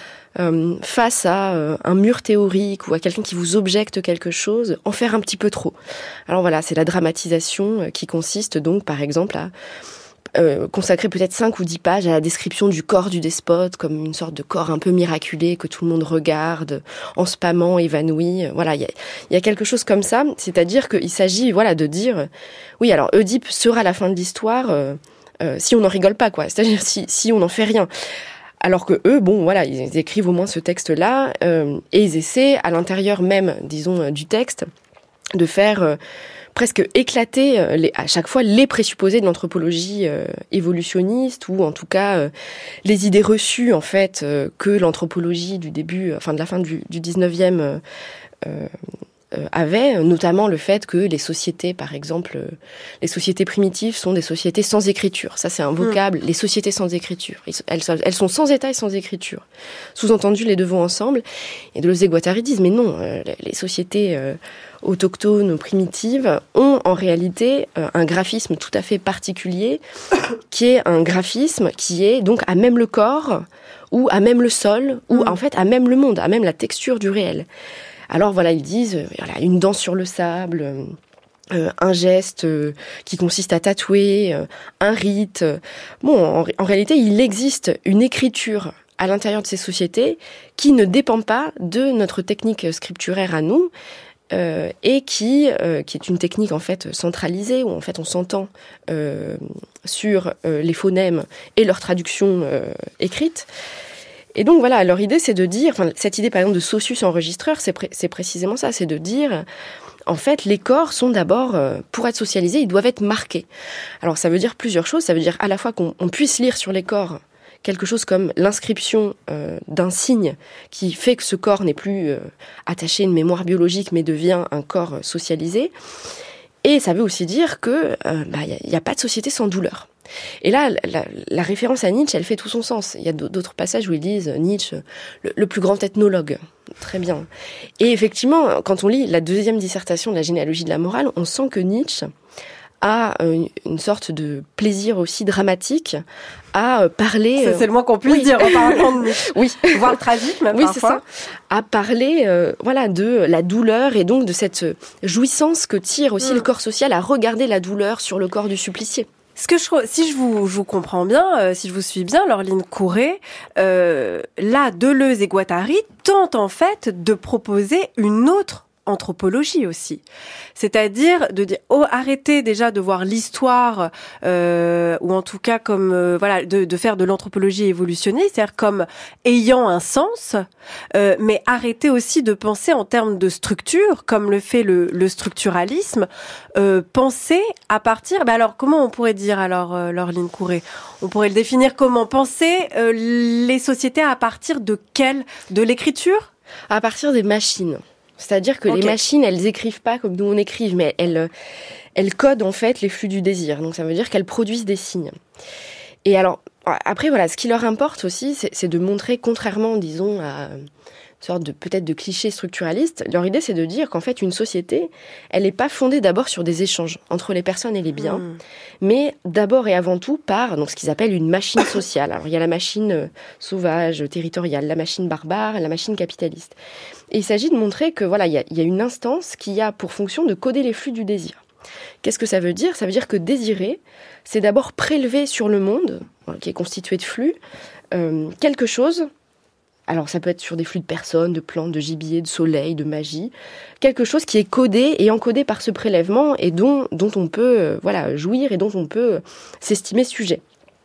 face à un mur théorique ou à quelqu'un qui vous objecte quelque chose, en faire un petit peu trop. Alors voilà, c'est la dramatisation qui consiste donc, par exemple, à consacrer peut-être 5 ou 10 pages à la description du corps du despote, comme une sorte de corps un peu miraculé que tout le monde regarde, en spammant, évanoui. Voilà, il y a quelque chose comme ça, c'est-à-dire qu'il s'agit, de dire, oui, alors Oedipe sera la fin de l'histoire si on n'en rigole pas, quoi. C'est-à-dire si on n'en fait rien. Alors que eux, ils écrivent au moins ce texte-là, et ils essaient, à l'intérieur même, disons, du texte, de faire presque éclater à chaque fois les présupposés de l'anthropologie évolutionniste, ou en tout cas les idées reçues en fait que l'anthropologie de la fin du 19e avait, notamment le fait que les sociétés, par exemple, les sociétés primitives sont des sociétés sans écriture. Ça, c'est un vocable, les sociétés sans écriture. Elles sont sans état et sans écriture. Sous-entendu, les deux vont ensemble. Et Deleuze et Guattari disent, mais non, les sociétés autochtones ou primitives ont en réalité un graphisme tout à fait particulier, qui est un graphisme qui est donc à même le corps, ou à même le sol, ou en fait à même le monde, à même la texture du réel. Alors ils disent, une danse sur le sable, un geste qui consiste à tatouer, un rite. En réalité, il existe une écriture à l'intérieur de ces sociétés qui ne dépend pas de notre technique scripturaire à nous, et qui est une technique en fait centralisée, où en fait on s'entend sur les phonèmes et leur traduction écrite. Et donc leur idée c'est de dire, cette idée par exemple de socius enregistreur, c'est précisément ça, c'est de dire, en fait les corps sont d'abord, pour être socialisés, ils doivent être marqués. Alors ça veut dire plusieurs choses, ça veut dire à la fois qu'on puisse lire sur les corps quelque chose comme l'inscription d'un signe qui fait que ce corps n'est plus attaché à une mémoire biologique, mais devient un corps socialisé. Et ça veut aussi dire que y a pas de société sans douleur. Et là, la référence à Nietzsche, elle fait tout son sens. Il y a d'autres passages où ils disent Nietzsche, le plus grand ethnologue. Très bien. Et effectivement, quand on lit la 2e dissertation de la généalogie de la morale, on sent que Nietzsche a une sorte de plaisir aussi dramatique à parler... Ça, c'est le moins qu'on puisse dire en parlant de Nietzsche. Oui. Voire tragique, même oui, parfois. C'est ça. À parler de la douleur, et donc de cette jouissance que tire aussi le corps social à regarder la douleur sur le corps du supplicié. Si je vous comprends bien, si je vous suis bien, Laureline Courret, là, Deleuze et Guattari tentent en fait de proposer une autre anthropologie aussi. C'est-à-dire de dire, arrêtez déjà de voir l'histoire, ou en tout cas comme, de faire de l'anthropologie évolutionniste, c'est-à-dire comme ayant un sens, mais arrêtez aussi de penser en termes de structure, comme le fait le structuralisme, penser à partir, alors comment on pourrait dire alors, Laureline Courret? On pourrait le définir comment? Penser les sociétés à partir de de l'écriture? À partir des machines. C'est-à-dire que les machines, elles écrivent pas comme nous on écrive, mais elles codent en fait les flux du désir. Donc ça veut dire qu'elles produisent des signes. Et alors, après, ce qui leur importe aussi, c'est de montrer, contrairement, disons, à sorte de peut-être de cliché structuraliste. Leur idée, c'est de dire qu'en fait, une société, elle n'est pas fondée d'abord sur des échanges entre les personnes et les biens, mais d'abord et avant tout par donc, ce qu'ils appellent une machine sociale. Alors, il y a la machine sauvage, territoriale, la machine barbare, la machine capitaliste. Et il s'agit de montrer que voilà, il y a une instance qui a pour fonction de coder les flux du désir. Qu'est-ce que ça veut dire ? Ça veut dire que désirer, c'est d'abord prélever sur le monde, qui est constitué de flux, quelque chose. Alors ça peut être sur des flux de personnes, de plantes, de gibier, de soleil, de magie. Quelque chose qui est codé et encodé par ce prélèvement et dont on peut jouir et dont on peut s'estimer sujet.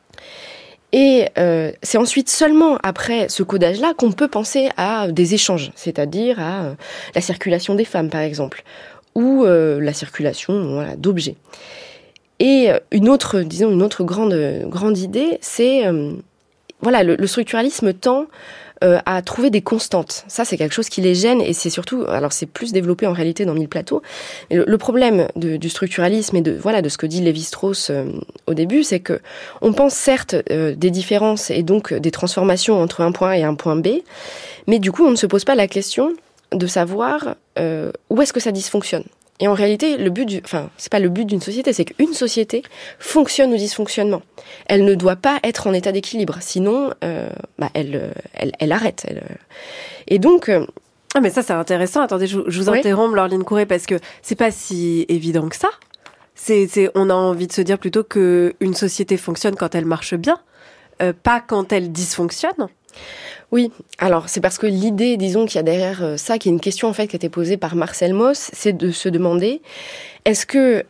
Et c'est ensuite seulement après ce codage-là qu'on peut penser à des échanges, c'est-à-dire à la circulation des femmes par exemple, ou la circulation d'objets. Et une autre grande idée, c'est le structuralisme tend à trouver des constantes. Ça, c'est quelque chose qui les gêne et c'est surtout, alors c'est plus développé en réalité dans Mille Plateaux. Mais le problème du structuralisme et de ce que dit Lévi-Strauss au début, c'est que on pense certes des différences et donc des transformations entre un point A et un point B, mais du coup, on ne se pose pas la question de savoir où est-ce que ça dysfonctionne. Et en réalité, c'est pas le but d'une société, c'est qu'une société fonctionne ou dysfonctionnement. Elle ne doit pas être en état d'équilibre, sinon, elle arrête. Et donc. Ah, mais ça, c'est intéressant. Attendez, je vous interromps, Laureline Couret, parce que c'est pas si évident que ça. On a envie de se dire plutôt qu'une société fonctionne quand elle marche bien, pas quand elle dysfonctionne. Oui, alors c'est parce que l'idée, disons, qu'il y a derrière ça, qui est une question en fait qui a été posée par Marcel Mauss, c'est de se demander, est-ce que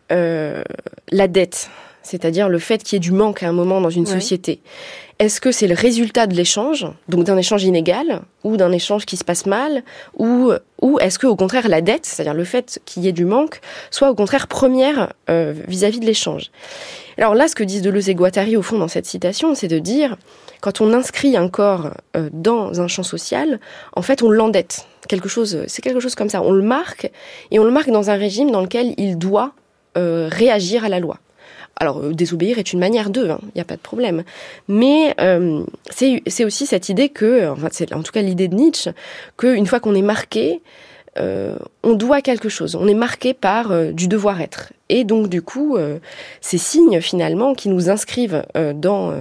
la dette, c'est-à-dire le fait qu'il y ait du manque à un moment dans une société, est-ce que c'est le résultat de l'échange, donc d'un échange inégal, ou d'un échange qui se passe mal, ou est-ce que au contraire la dette, c'est-à-dire le fait qu'il y ait du manque, soit au contraire première vis-à-vis de l'échange. Alors là, ce que disent Deleuze et Guattari au fond dans cette citation, c'est de dire, quand on inscrit un corps dans un champ social, en fait on l'endette. C'est quelque chose comme ça. On le marque, et on le marque dans un régime dans lequel il doit réagir à la loi. Alors, désobéir est une manière d'eux, il n'y a pas de problème. Mais c'est aussi cette idée c'est en tout cas l'idée de Nietzsche, qu'une fois qu'on est marqué, on doit quelque chose. On est marqué par du devoir-être. Et donc, du coup, ces signes, finalement, qui nous inscrivent dans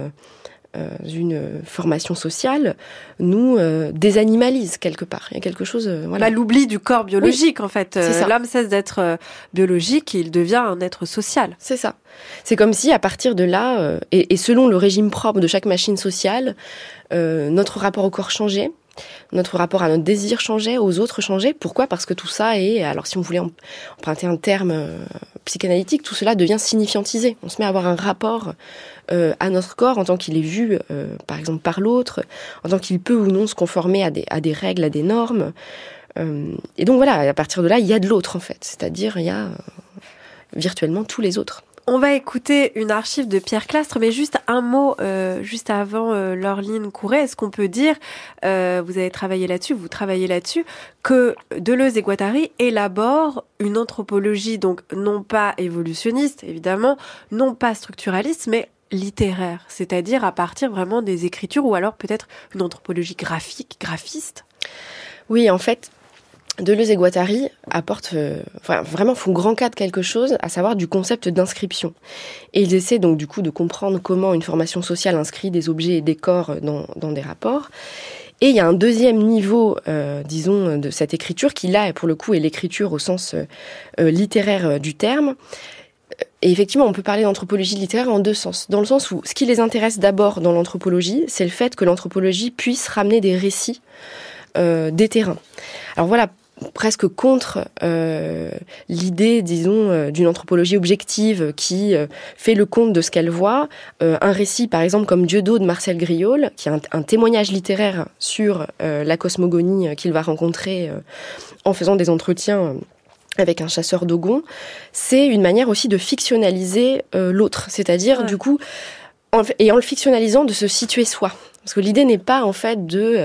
une formation sociale, nous désanimalisent quelque part. Il y a quelque chose... l'oubli du corps biologique, en fait. C'est ça. L'homme cesse d'être biologique et il devient un être social. C'est ça. C'est comme si, à partir de là, et selon le régime propre de chaque machine sociale, notre rapport au corps changeait. Notre rapport à notre désir changeait, aux autres changeait. Pourquoi ? Parce que tout ça est, alors si on voulait emprunter un terme psychanalytique, tout cela devient signifiantisé. On se met à avoir un rapport à notre corps en tant qu'il est vu, par exemple, par l'autre, en tant qu'il peut ou non se conformer à des règles, à des normes. Et donc voilà, à partir de là, il y a de l'autre en fait. C'est-à-dire, il y a virtuellement tous les autres. On va écouter une archive de Pierre Clastre, mais juste un mot, juste avant Laureline Couret. Est-ce qu'on peut dire, vous travaillez là-dessus, que Deleuze et Guattari élaborent une anthropologie, donc non pas évolutionniste, évidemment, non pas structuraliste, mais littéraire, c'est-à-dire à partir vraiment des écritures, ou alors peut-être une anthropologie graphiste. Oui, en fait, Deleuze et Guattari apportent, vraiment font grand cas de quelque chose, à savoir du concept d'inscription. Et ils essaient donc du coup de comprendre comment une formation sociale inscrit des objets et des corps dans des rapports. Et il y a un deuxième niveau, de cette écriture, qui là, pour le coup, est l'écriture au sens littéraire du terme. Et effectivement, on peut parler d'anthropologie littéraire en deux sens. Dans le sens où ce qui les intéresse d'abord dans l'anthropologie, c'est le fait que l'anthropologie puisse ramener des récits des terrains. Alors voilà, presque contre l'idée, disons, d'une anthropologie objective qui fait le compte de ce qu'elle voit. Un récit, par exemple, comme Dieu d'eau de Marcel Griaule, qui est un témoignage littéraire sur la cosmogonie qu'il va rencontrer en faisant des entretiens avec un chasseur d'Ogon, c'est une manière aussi de fictionnaliser l'autre. C'est-à-dire, du coup, en le fictionnalisant, de se situer soi. Parce que l'idée n'est pas, en fait,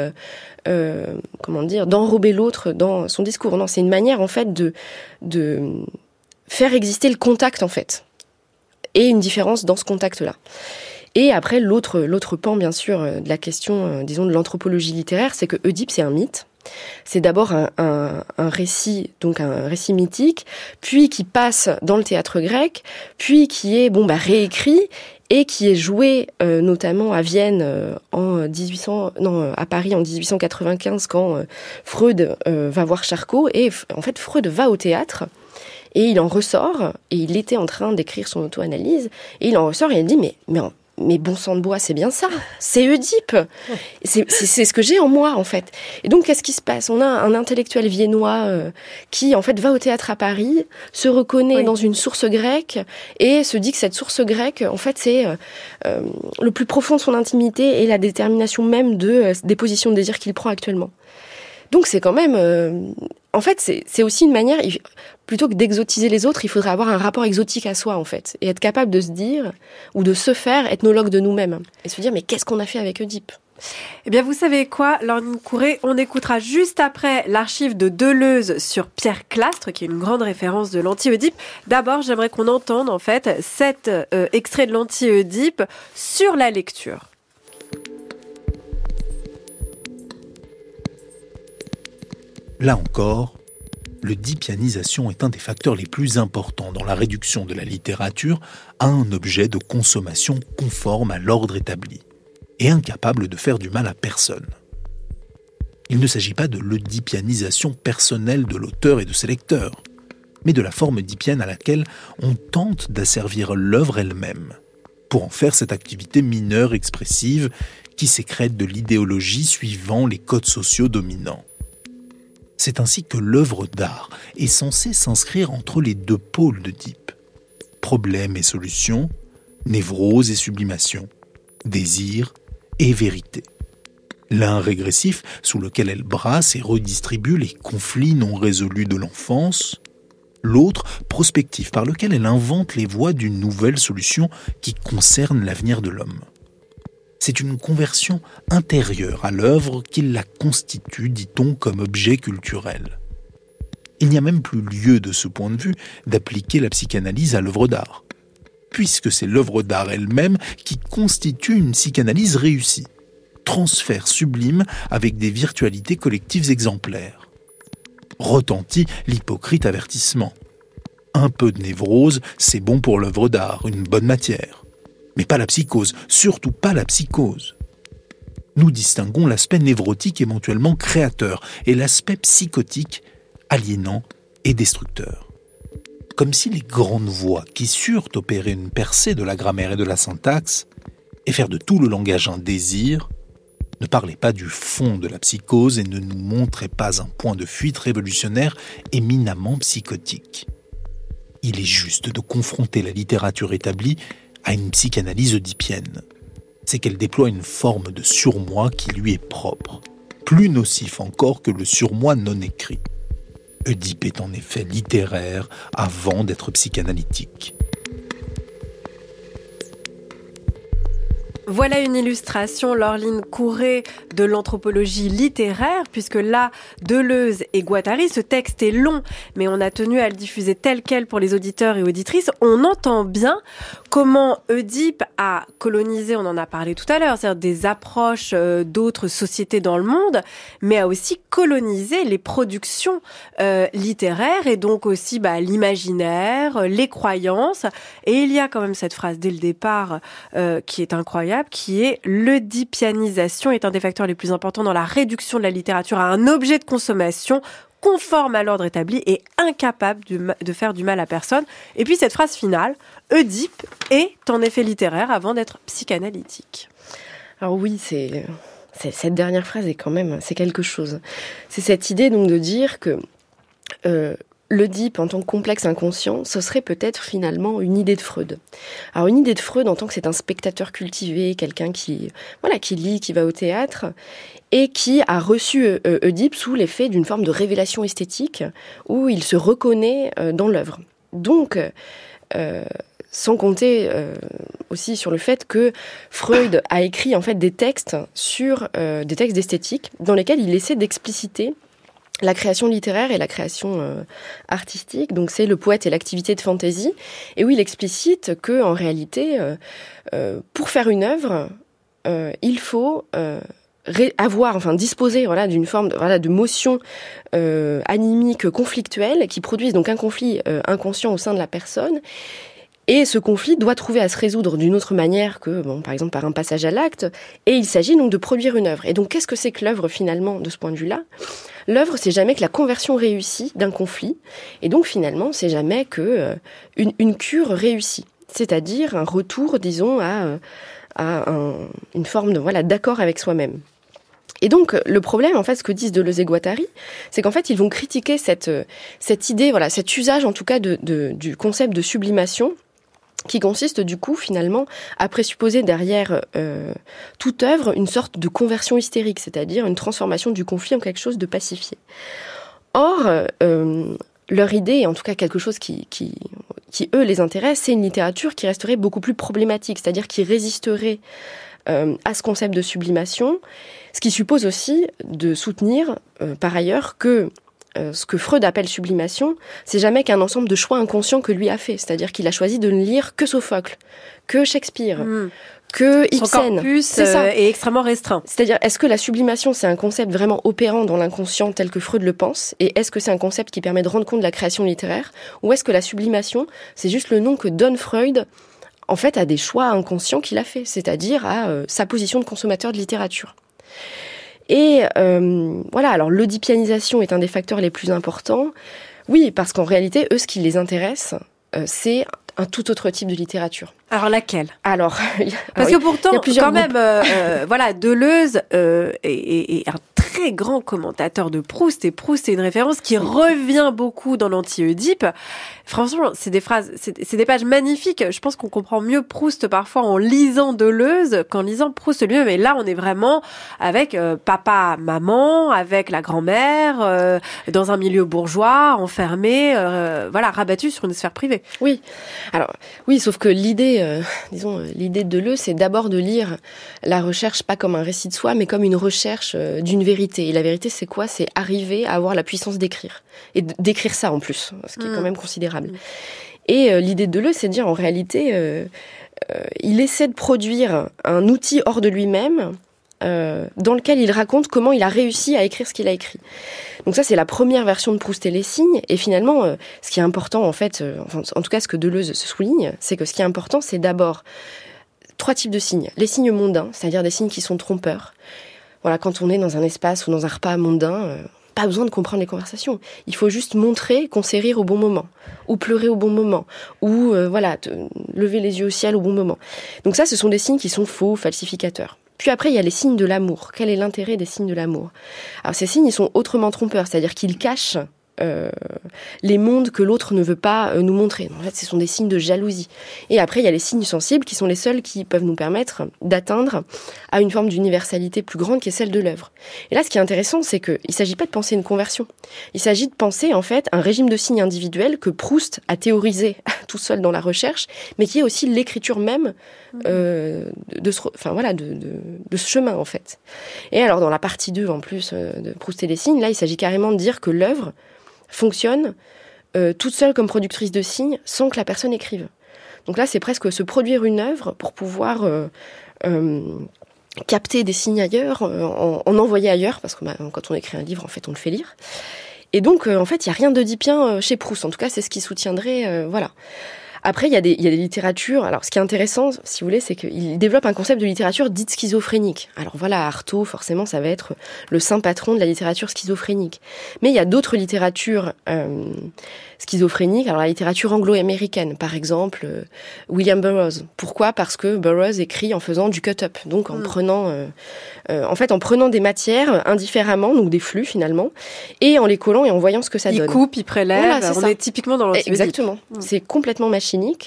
d'enrober l'autre dans son discours. Non, c'est une manière, en fait, de faire exister le contact, en fait. Et une différence dans ce contact-là. Et après, l'autre pan, bien sûr, de la question, disons, de l'anthropologie littéraire, c'est que Oedipe, c'est un mythe. C'est d'abord un récit, donc un récit mythique, puis qui passe dans le théâtre grec, puis qui est réécrit et qui est joué notamment à Vienne à Paris en 1895 quand Freud va voir Charcot, et en fait Freud va au théâtre et il en ressort, et il était en train d'écrire son auto-analyse, et il en ressort et il dit mais bon sang de bois, c'est bien ça, c'est Oedipe. C'est ce que j'ai en moi, en fait. Et donc, qu'est-ce qui se passe ? On a un intellectuel viennois qui, en fait, va au théâtre à Paris, se reconnaît dans une source grecque et se dit que cette source grecque, en fait, c'est le plus profond de son intimité et la détermination même des positions de désir qu'il prend actuellement. Donc, c'est quand même... en fait, c'est aussi une manière... Plutôt que d'exotiser les autres, il faudrait avoir un rapport exotique à soi, en fait. Et être capable de se dire, ou de se faire ethnologue de nous-mêmes. Et se dire, mais qu'est-ce qu'on a fait avec Oedipe ? Eh bien, vous savez quoi, Laurelyne Courret, on écoutera juste après l'archive de Deleuze sur Pierre Clastre, qui est une grande référence de l'anti-Oedipe. D'abord, j'aimerais qu'on entende, en fait, cet extrait de l'anti-Oedipe sur la lecture. Là encore, l'oedipianisation est un des facteurs les plus importants dans la réduction de la littérature à un objet de consommation conforme à l'ordre établi et incapable de faire du mal à personne. Il ne s'agit pas de l'oedipianisation personnelle de l'auteur et de ses lecteurs, mais de la forme oedipienne à laquelle on tente d'asservir l'œuvre elle-même, pour en faire cette activité mineure expressive qui sécrète de l'idéologie suivant les codes sociaux dominants. C'est ainsi que l'œuvre d'art est censée s'inscrire entre les deux pôles d'Oedipe. Problème et solution, névrose et sublimation, désir et vérité. L'un régressif, sous lequel elle brasse et redistribue les conflits non résolus de l'enfance, l'autre prospectif, par lequel elle invente les voies d'une nouvelle solution qui concerne l'avenir de l'homme. C'est une conversion intérieure à l'œuvre qui la constitue, dit-on, comme objet culturel. Il n'y a même plus lieu, de ce point de vue, d'appliquer la psychanalyse à l'œuvre d'art, puisque c'est l'œuvre d'art elle-même qui constitue une psychanalyse réussie, transfert sublime avec des virtualités collectives exemplaires. Retentit l'hypocrite avertissement. Un peu de névrose, c'est bon pour l'œuvre d'art, une bonne matière. Mais pas la psychose, surtout pas la psychose. Nous distinguons l'aspect névrotique éventuellement créateur et l'aspect psychotique aliénant et destructeur. Comme si les grandes voix qui surent opérer une percée de la grammaire et de la syntaxe et faire de tout le langage un désir, ne parlaient pas du fond de la psychose et ne nous montraient pas un point de fuite révolutionnaire éminemment psychotique. Il est juste de confronter la littérature établie à une psychanalyse oedipienne. C'est qu'elle déploie une forme de surmoi qui lui est propre, plus nocif encore que le surmoi non écrit. Oedipe est en effet littéraire avant d'être psychanalytique. Voilà une illustration, Laurelyne Courret, de l'anthropologie littéraire, puisque là, Deleuze et Guattari, ce texte est long, mais on a tenu à le diffuser tel quel pour les auditeurs et auditrices. On entend bien comment Oedipe a colonisé, on en a parlé tout à l'heure, c'est-à-dire des approches d'autres sociétés dans le monde, mais a aussi colonisé les productions littéraires et donc aussi l'imaginaire, les croyances. Et il y a quand même cette phrase dès le départ qui est incroyable, qui est « l'oedipianisation est un des facteurs les plus importants dans la réduction de la littérature à un objet de consommation conforme à l'ordre établi et incapable de faire du mal à personne ». Et puis cette phrase finale, « Oedipe est en effet littéraire avant d'être psychanalytique ». Alors oui, cette dernière phrase est quand même, c'est quelque chose. C'est cette idée donc de dire que l'Oedipe en tant que complexe inconscient, ce serait peut-être finalement une idée de Freud. Alors une idée de Freud en tant que c'est un spectateur cultivé, quelqu'un qui lit, qui va au théâtre, et qui a reçu Oedipe sous l'effet d'une forme de révélation esthétique où il se reconnaît dans l'œuvre. Donc, sans compter aussi sur le fait que Freud a écrit en fait des textes d'esthétique dans lesquels il essaie d'expliciter la création littéraire et la création artistique. Donc c'est le poète et l'activité de fantaisie, et où il explicite que en réalité, pour faire une œuvre, il faut disposer d'une forme de motion animique conflictuelle qui produisent donc un conflit inconscient au sein de la personne. Et ce conflit doit trouver à se résoudre d'une autre manière que, par exemple, par un passage à l'acte. Et il s'agit donc de produire une œuvre. Et donc, qu'est-ce que c'est que l'œuvre, finalement, de ce point de vue-là ? L'œuvre, c'est jamais que la conversion réussie d'un conflit. Et donc, finalement, c'est jamais que une cure réussie. C'est-à-dire un retour, disons, à une forme d'accord avec soi-même. Et donc, le problème, en fait, ce que disent Deleuze et Guattari, c'est qu'en fait, ils vont critiquer cette idée, cet usage, en tout cas, du concept de sublimation, qui consiste du coup finalement à présupposer derrière toute œuvre une sorte de conversion hystérique, c'est-à-dire une transformation du conflit en quelque chose de pacifié. Or, leur idée, et en tout cas quelque chose qui eux les intéresse, c'est une littérature qui resterait beaucoup plus problématique, c'est-à-dire qui résisterait à ce concept de sublimation, ce qui suppose aussi de soutenir par ailleurs que ce que Freud appelle sublimation, c'est jamais qu'un ensemble de choix inconscients que lui a fait. C'est-à-dire qu'il a choisi de ne lire que Sophocle, que Shakespeare, que Ibsen. Son corpus est extrêmement restreint. C'est-à-dire, est-ce que la sublimation, c'est un concept vraiment opérant dans l'inconscient tel que Freud le pense ? Et est-ce que c'est un concept qui permet de rendre compte de la création littéraire ? Ou est-ce que la sublimation, c'est juste le nom que donne Freud, en fait, à des choix inconscients qu'il a fait, c'est-à-dire à sa position de consommateur de littérature ? Et alors l'oedipianisation est un des facteurs les plus importants. Oui, parce qu'en réalité, eux, ce qui les intéresse, c'est un tout autre type de littérature. Alors laquelle ? Parce que pourtant, quand groupes. même, Deleuze est un très grand commentateur de Proust, et Proust est une référence qui revient beaucoup dans l'Anti-Oedipe. Franchement, c'est des phrases, c'est des pages magnifiques. Je pense qu'on comprend mieux Proust parfois en lisant Deleuze qu'en lisant Proust lui-même. Et là, on est vraiment avec papa, maman, avec la grand-mère, dans un milieu bourgeois, enfermé, rabattu sur une sphère privée. Oui. Alors, oui, sauf que l'idée de Deleuze, c'est d'abord de lire la recherche pas comme un récit de soi, mais comme une recherche d'une vérité. Et la vérité, c'est quoi ? C'est arriver à avoir la puissance d'écrire. Et d'écrire ça, en plus, ce qui est quand même considérable. Et l'idée de Deleuze, c'est de dire, en réalité, il essaie de produire un outil hors de lui-même, dans lequel il raconte comment il a réussi à écrire ce qu'il a écrit. Donc ça, c'est la première version de Proust et les signes. Et finalement, ce qui est important, en fait, en tout cas, ce que Deleuze souligne, c'est que ce qui est important, c'est d'abord 3 types de signes. Les signes mondains, c'est-à-dire des signes qui sont trompeurs. Voilà, quand on est dans un espace ou dans un repas mondain, pas besoin de comprendre les conversations. Il faut juste montrer qu'on sait rire au bon moment, ou pleurer au bon moment, ou lever les yeux au ciel au bon moment. Donc ça, ce sont des signes qui sont faux, falsificateurs. Puis après, il y a les signes de l'amour. Quel est l'intérêt des signes de l'amour ? Alors ces signes, ils sont autrement trompeurs, c'est-à-dire qu'ils cachent les mondes que l'autre ne veut pas nous montrer. En fait, ce sont des signes de jalousie. Et après, il y a les signes sensibles qui sont les seuls qui peuvent nous permettre d'atteindre à une forme d'universalité plus grande qui est celle de l'œuvre. Et là, ce qui est intéressant, c'est qu'il ne s'agit pas de penser une conversion. Il s'agit de penser, en fait, un régime de signes individuels que Proust a théorisé tout seul dans la recherche, mais qui est aussi l'écriture même de ce chemin, en fait. Et alors, dans la partie 2, en plus, de Proust et les signes, là, il s'agit carrément de dire que l'œuvre fonctionne toute seule comme productrice de signes sans que la personne écrive. Donc là, c'est presque se produire une œuvre pour pouvoir capter des signes ailleurs, en envoyer ailleurs, parce que quand on écrit un livre, en fait, on le fait lire. Et donc, en fait, il n'y a rien d'oedipien chez Proust. En tout cas, c'est ce qui soutiendrait... Après, il y a des littératures. Alors, ce qui est intéressant, si vous voulez, c'est qu'il développe un concept de littérature dite schizophrénique. Alors voilà, Artaud, forcément, ça va être le saint patron de la littérature schizophrénique. Mais il y a d'autres littératures schizophréniques. Alors la littérature anglo-américaine, par exemple, William Burroughs. Pourquoi ? Parce que Burroughs écrit en faisant du cut-up, donc en prenant des matières indifféremment, donc des flux finalement, et en les collant et en voyant ce que ça donne. Il coupe, il prélève. Voilà, on est typiquement dans l'Anti-Oedipe. Exactement. C'est complètement machinique.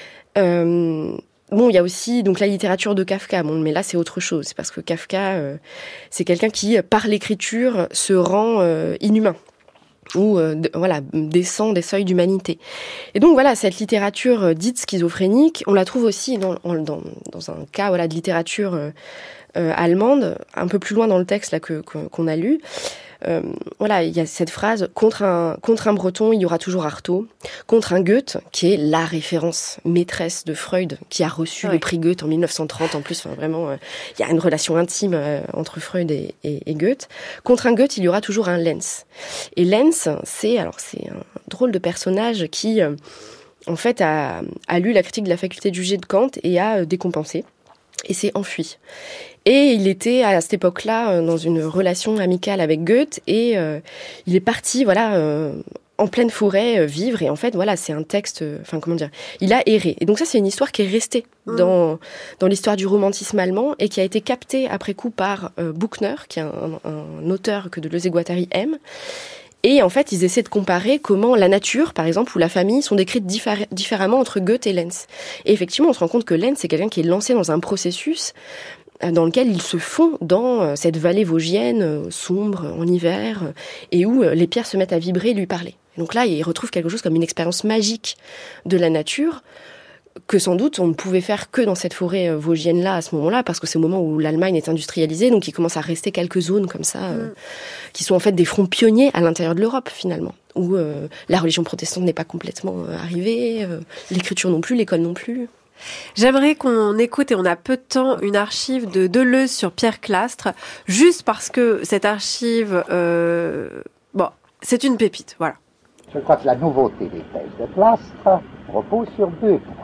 Il y a aussi donc la littérature de Kafka, mais là c'est autre chose. C'est parce que Kafka, c'est quelqu'un qui, par l'écriture, se rend inhumain ou descend des seuils d'humanité. Et donc voilà, cette littérature dite schizophrénique, on la trouve aussi dans un cas de littérature allemande, un peu plus loin dans le texte là qu'on a lu. voilà, il y a cette phrase, contre un Breton, il y aura toujours Artaud. Contre un Goethe, qui est la référence maîtresse de Freud, qui a reçu le prix Goethe en 1930 en plus. Enfin, vraiment, il y a une relation intime entre Freud et Goethe. Contre un Goethe, il y aura toujours un Lenz. Et Lenz, c'est un drôle de personnage qui, en fait, a lu la critique de la faculté de juger de Kant et a décompensé. Et s'est enfui. Et il était à cette époque-là dans une relation amicale avec Goethe et il est parti, en pleine forêt vivre. Et en fait, voilà, c'est un texte. Il a erré. Et donc ça, c'est une histoire qui est restée dans l'histoire du romantisme allemand et qui a été captée après coup par Buchner, qui est un auteur que Deleuze et Guattari aiment. Et en fait, ils essaient de comparer comment la nature, par exemple, ou la famille sont décrites différemment entre Goethe et Lenz. Et effectivement, on se rend compte que Lenz, c'est quelqu'un qui est lancé dans un processus dans lequel il se fond dans cette vallée vosgienne, sombre, en hiver, et où les pierres se mettent à vibrer et lui parler. Donc là, il retrouve quelque chose comme une expérience magique de la nature, que sans doute on ne pouvait faire que dans cette forêt vosgienne-là à ce moment-là, parce que c'est au moment où l'Allemagne est industrialisée, donc il commence à rester quelques zones comme ça, qui sont en fait des fronts pionniers à l'intérieur de l'Europe finalement, où la religion protestante n'est pas complètement arrivée, l'écriture non plus, l'école non plus. J'aimerais qu'on écoute, et on a peu de temps, une archive de Deleuze sur Pierre Clastres, juste parce que cette archive, c'est une pépite, voilà. Je crois que la nouveauté des thèses de Clastres repose sur 2 points.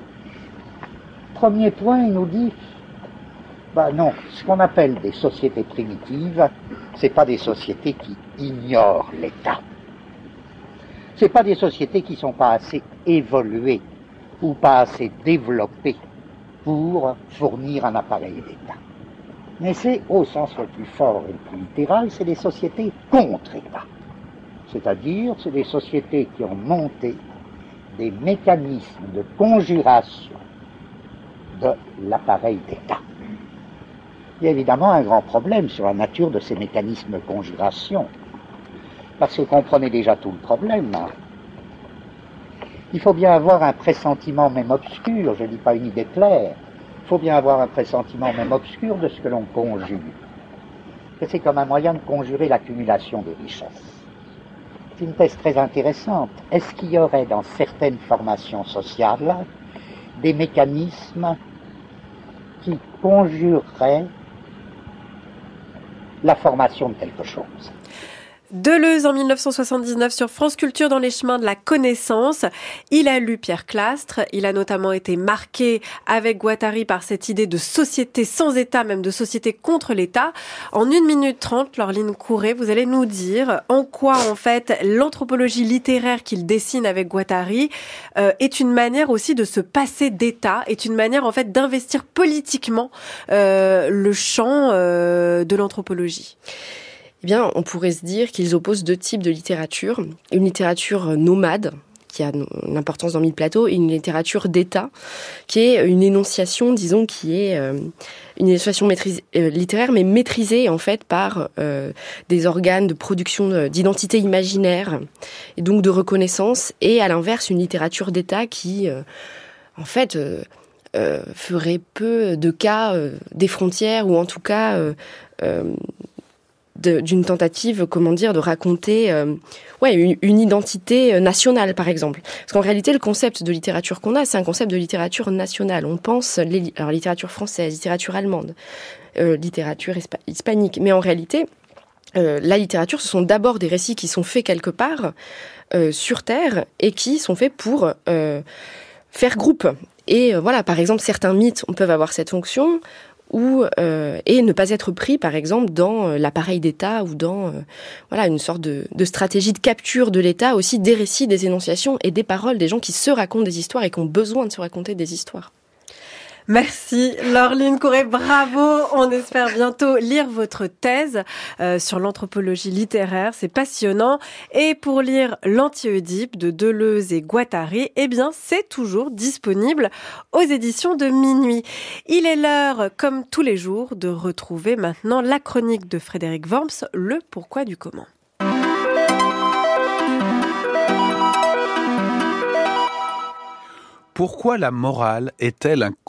Premier point, il nous dit, non, ce qu'on appelle des sociétés primitives, c'est pas des sociétés qui ignorent l'État. C'est pas des sociétés qui sont pas assez évoluées ou pas assez développées pour fournir un appareil d'État. Mais c'est, au sens le plus fort et le plus littéral, c'est des sociétés contre-État. C'est-à-dire, c'est des sociétés qui ont monté des mécanismes de conjuration de l'appareil d'État. Il y a évidemment un grand problème sur la nature de ces mécanismes de conjuration, parce que comprenez déjà tout le problème. Il faut bien avoir un pressentiment même obscur, je ne dis pas une idée claire, il faut bien avoir un pressentiment même obscur de ce que l'on conjure. Que c'est comme un moyen de conjurer l'accumulation de richesses. C'est une thèse très intéressante. Est-ce qu'il y aurait dans certaines formations sociales des mécanismes qui conjureraient la formation de quelque chose? Deleuze en 1979 sur France Culture dans les chemins de la connaissance. Il a lu Pierre Clastres. Il a notamment été marqué avec Guattari par cette idée de société sans État, même de société contre l'État. En 1 minute 30, Laureline Couret, vous allez nous dire en quoi, en fait, l'anthropologie littéraire qu'il dessine avec Guattari est une manière aussi de se passer d'État, est une manière, en fait, d'investir politiquement le champ de l'anthropologie. Eh bien, on pourrait se dire qu'ils opposent 2 types de littérature. Une littérature nomade, qui a une importance dans Mille Plateaux, et une littérature d'État, qui est une énonciation, disons, qui est une énonciation littéraire, mais maîtrisée, en fait, par des organes de production d'identité imaginaire, et donc de reconnaissance, et à l'inverse, une littérature d'État qui, en fait... ferait peu de cas des frontières, ou en tout cas... d'une tentative, de raconter une identité nationale, par exemple. Parce qu'en réalité, le concept de littérature qu'on a, c'est un concept de littérature nationale. On pense littérature française, littérature allemande, littérature hispanique. Mais en réalité, la littérature, ce sont d'abord des récits qui sont faits quelque part sur Terre et qui sont faits pour faire groupe. Et par exemple, certains mythes peuvent avoir cette fonction, et ne pas être pris, par exemple, dans l'appareil d'État ou dans une sorte de stratégie de capture de l'État, aussi des récits, des énonciations et des paroles des gens qui se racontent des histoires et qui ont besoin de se raconter des histoires. Merci Laureline Couret, bravo. On espère bientôt lire votre thèse sur l'anthropologie littéraire, c'est passionnant. Et pour lire l'Anti-Oedipe de Deleuze et Guattari, c'est toujours disponible aux éditions de Minuit. Il est l'heure, comme tous les jours, de retrouver maintenant la chronique de Frédéric Worms, le pourquoi du comment. Pourquoi la morale est-elle un contre-pouvoir ?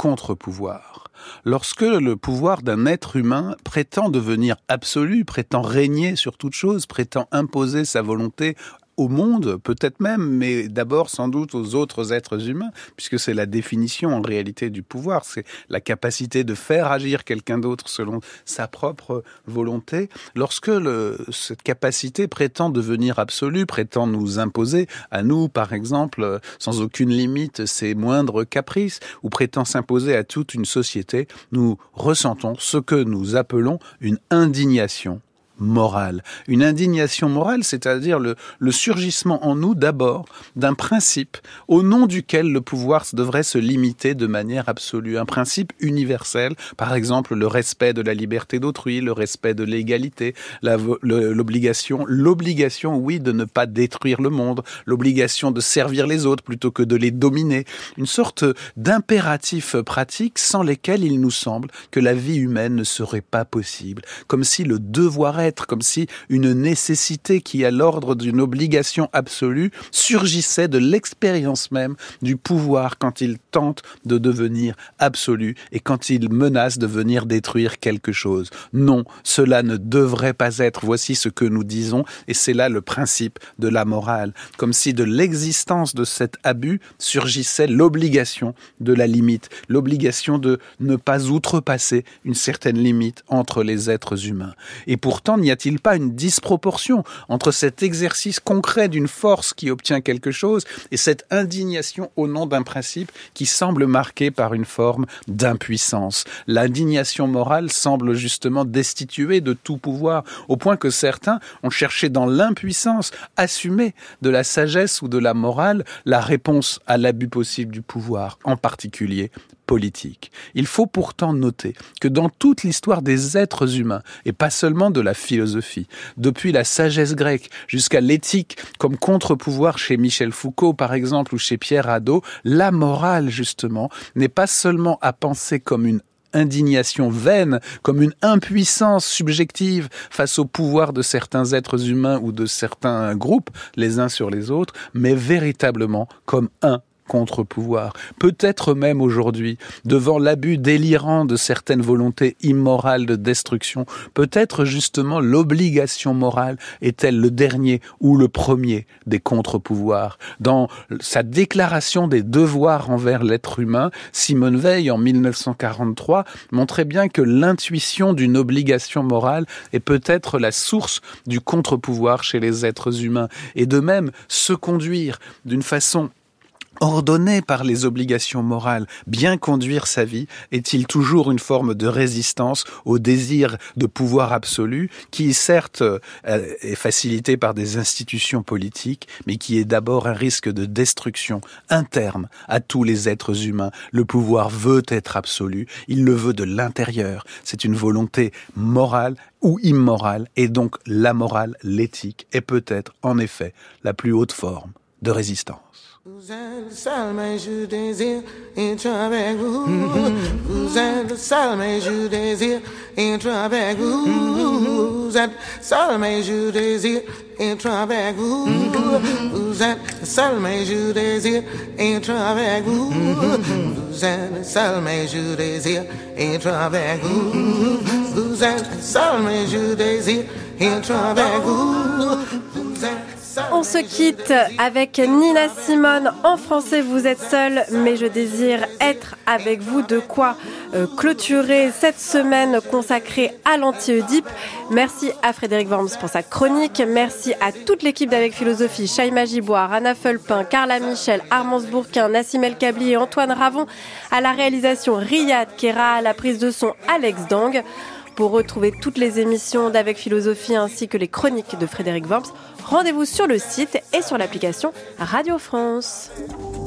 lorsque le pouvoir d'un être humain prétend devenir absolu, prétend régner sur toute chose, prétend imposer sa volonté au monde, peut-être même, mais d'abord sans doute aux autres êtres humains, puisque c'est la définition en réalité du pouvoir, c'est la capacité de faire agir quelqu'un d'autre selon sa propre volonté. Lorsque cette capacité prétend devenir absolue, prétend nous imposer, à nous par exemple, sans aucune limite, ses moindres caprices, ou prétend s'imposer à toute une société, nous ressentons ce que nous appelons une indignation morale. Une indignation morale, c'est-à-dire le surgissement en nous d'abord d'un principe au nom duquel le pouvoir devrait se limiter de manière absolue. Un principe universel, par exemple le respect de la liberté d'autrui, le respect de l'égalité, l'obligation, oui, de ne pas détruire le monde, l'obligation de servir les autres plutôt que de les dominer. Une sorte d'impératifs pratiques sans lesquels il nous semble que la vie humaine ne serait pas possible. Comme si le devoir être, comme si une nécessité qui a l'ordre d'une obligation absolue surgissait de l'expérience même du pouvoir quand il tente de devenir absolu et quand il menace de venir détruire quelque chose. Non, cela ne devrait pas être. Voici ce que nous disons, et c'est là le principe de la morale. Comme si de l'existence de cet abus surgissait l'obligation de la limite, l'obligation de ne pas outrepasser une certaine limite entre les êtres humains. Et pourtant, n'y a-t-il pas une disproportion entre cet exercice concret d'une force qui obtient quelque chose et cette indignation au nom d'un principe qui semble marqué par une forme d'impuissance? L'indignation morale semble justement destituée de tout pouvoir, au point que certains ont cherché dans l'impuissance assumée de la sagesse ou de la morale la réponse à l'abus possible du pouvoir, en particulier politique. Il faut pourtant noter que dans toute l'histoire des êtres humains, et pas seulement de la philosophie, depuis la sagesse grecque jusqu'à l'éthique comme contre-pouvoir chez Michel Foucault par exemple ou chez Pierre Hadot, la morale justement n'est pas seulement à penser comme une indignation vaine, comme une impuissance subjective face au pouvoir de certains êtres humains ou de certains groupes, les uns sur les autres, mais véritablement comme un contre-pouvoir. Peut-être même aujourd'hui, devant l'abus délirant de certaines volontés immorales de destruction, peut-être justement l'obligation morale est-elle le dernier ou le premier des contre-pouvoirs. Dans sa déclaration des devoirs envers l'être humain, Simone Veil, en 1943, montrait bien que l'intuition d'une obligation morale est peut-être la source du contre-pouvoir chez les êtres humains. Et de même, se conduire d'une façon ordonné par les obligations morales, bien conduire sa vie, est-il toujours une forme de résistance au désir de pouvoir absolu, qui certes est facilité par des institutions politiques, mais qui est d'abord un risque de destruction interne à tous les êtres humains. Le pouvoir veut être absolu, il le veut de l'intérieur. C'est une volonté morale ou immorale, et donc la morale, l'éthique, est peut-être en effet la plus haute forme de résistance. Vous êtes le seul, mais je désire être avec vous. Vous êtes le seul, mais je désire être avec vous. Vous êtes le seul, mais je désire être avec vous. Vous êtes le seul, mais je désire être avec vous. Vous êtes le seul, mais je désire être avec vous. Vous êtes le seul, mais je désire être avec vous. Vous êtes On se quitte avec Nina Simone. En français, vous êtes seul, mais je désire être avec vous. De quoi clôturer cette semaine consacrée à l'anti-Oedipe. Merci à Frédéric Worms pour sa chronique. Merci à toute l'équipe d'Avec Philosophie, Shaima Giboire, Anna Felpin, Carla Michel, Armance Bourquin, Nassim El Kabli et Antoine Ravon. À la réalisation, Riyad Kera, à la prise de son, Alex Dang. Pour retrouver toutes les émissions d'Avec Philosophie ainsi que les chroniques de Frédéric Worms, rendez-vous sur le site et sur l'application Radio France.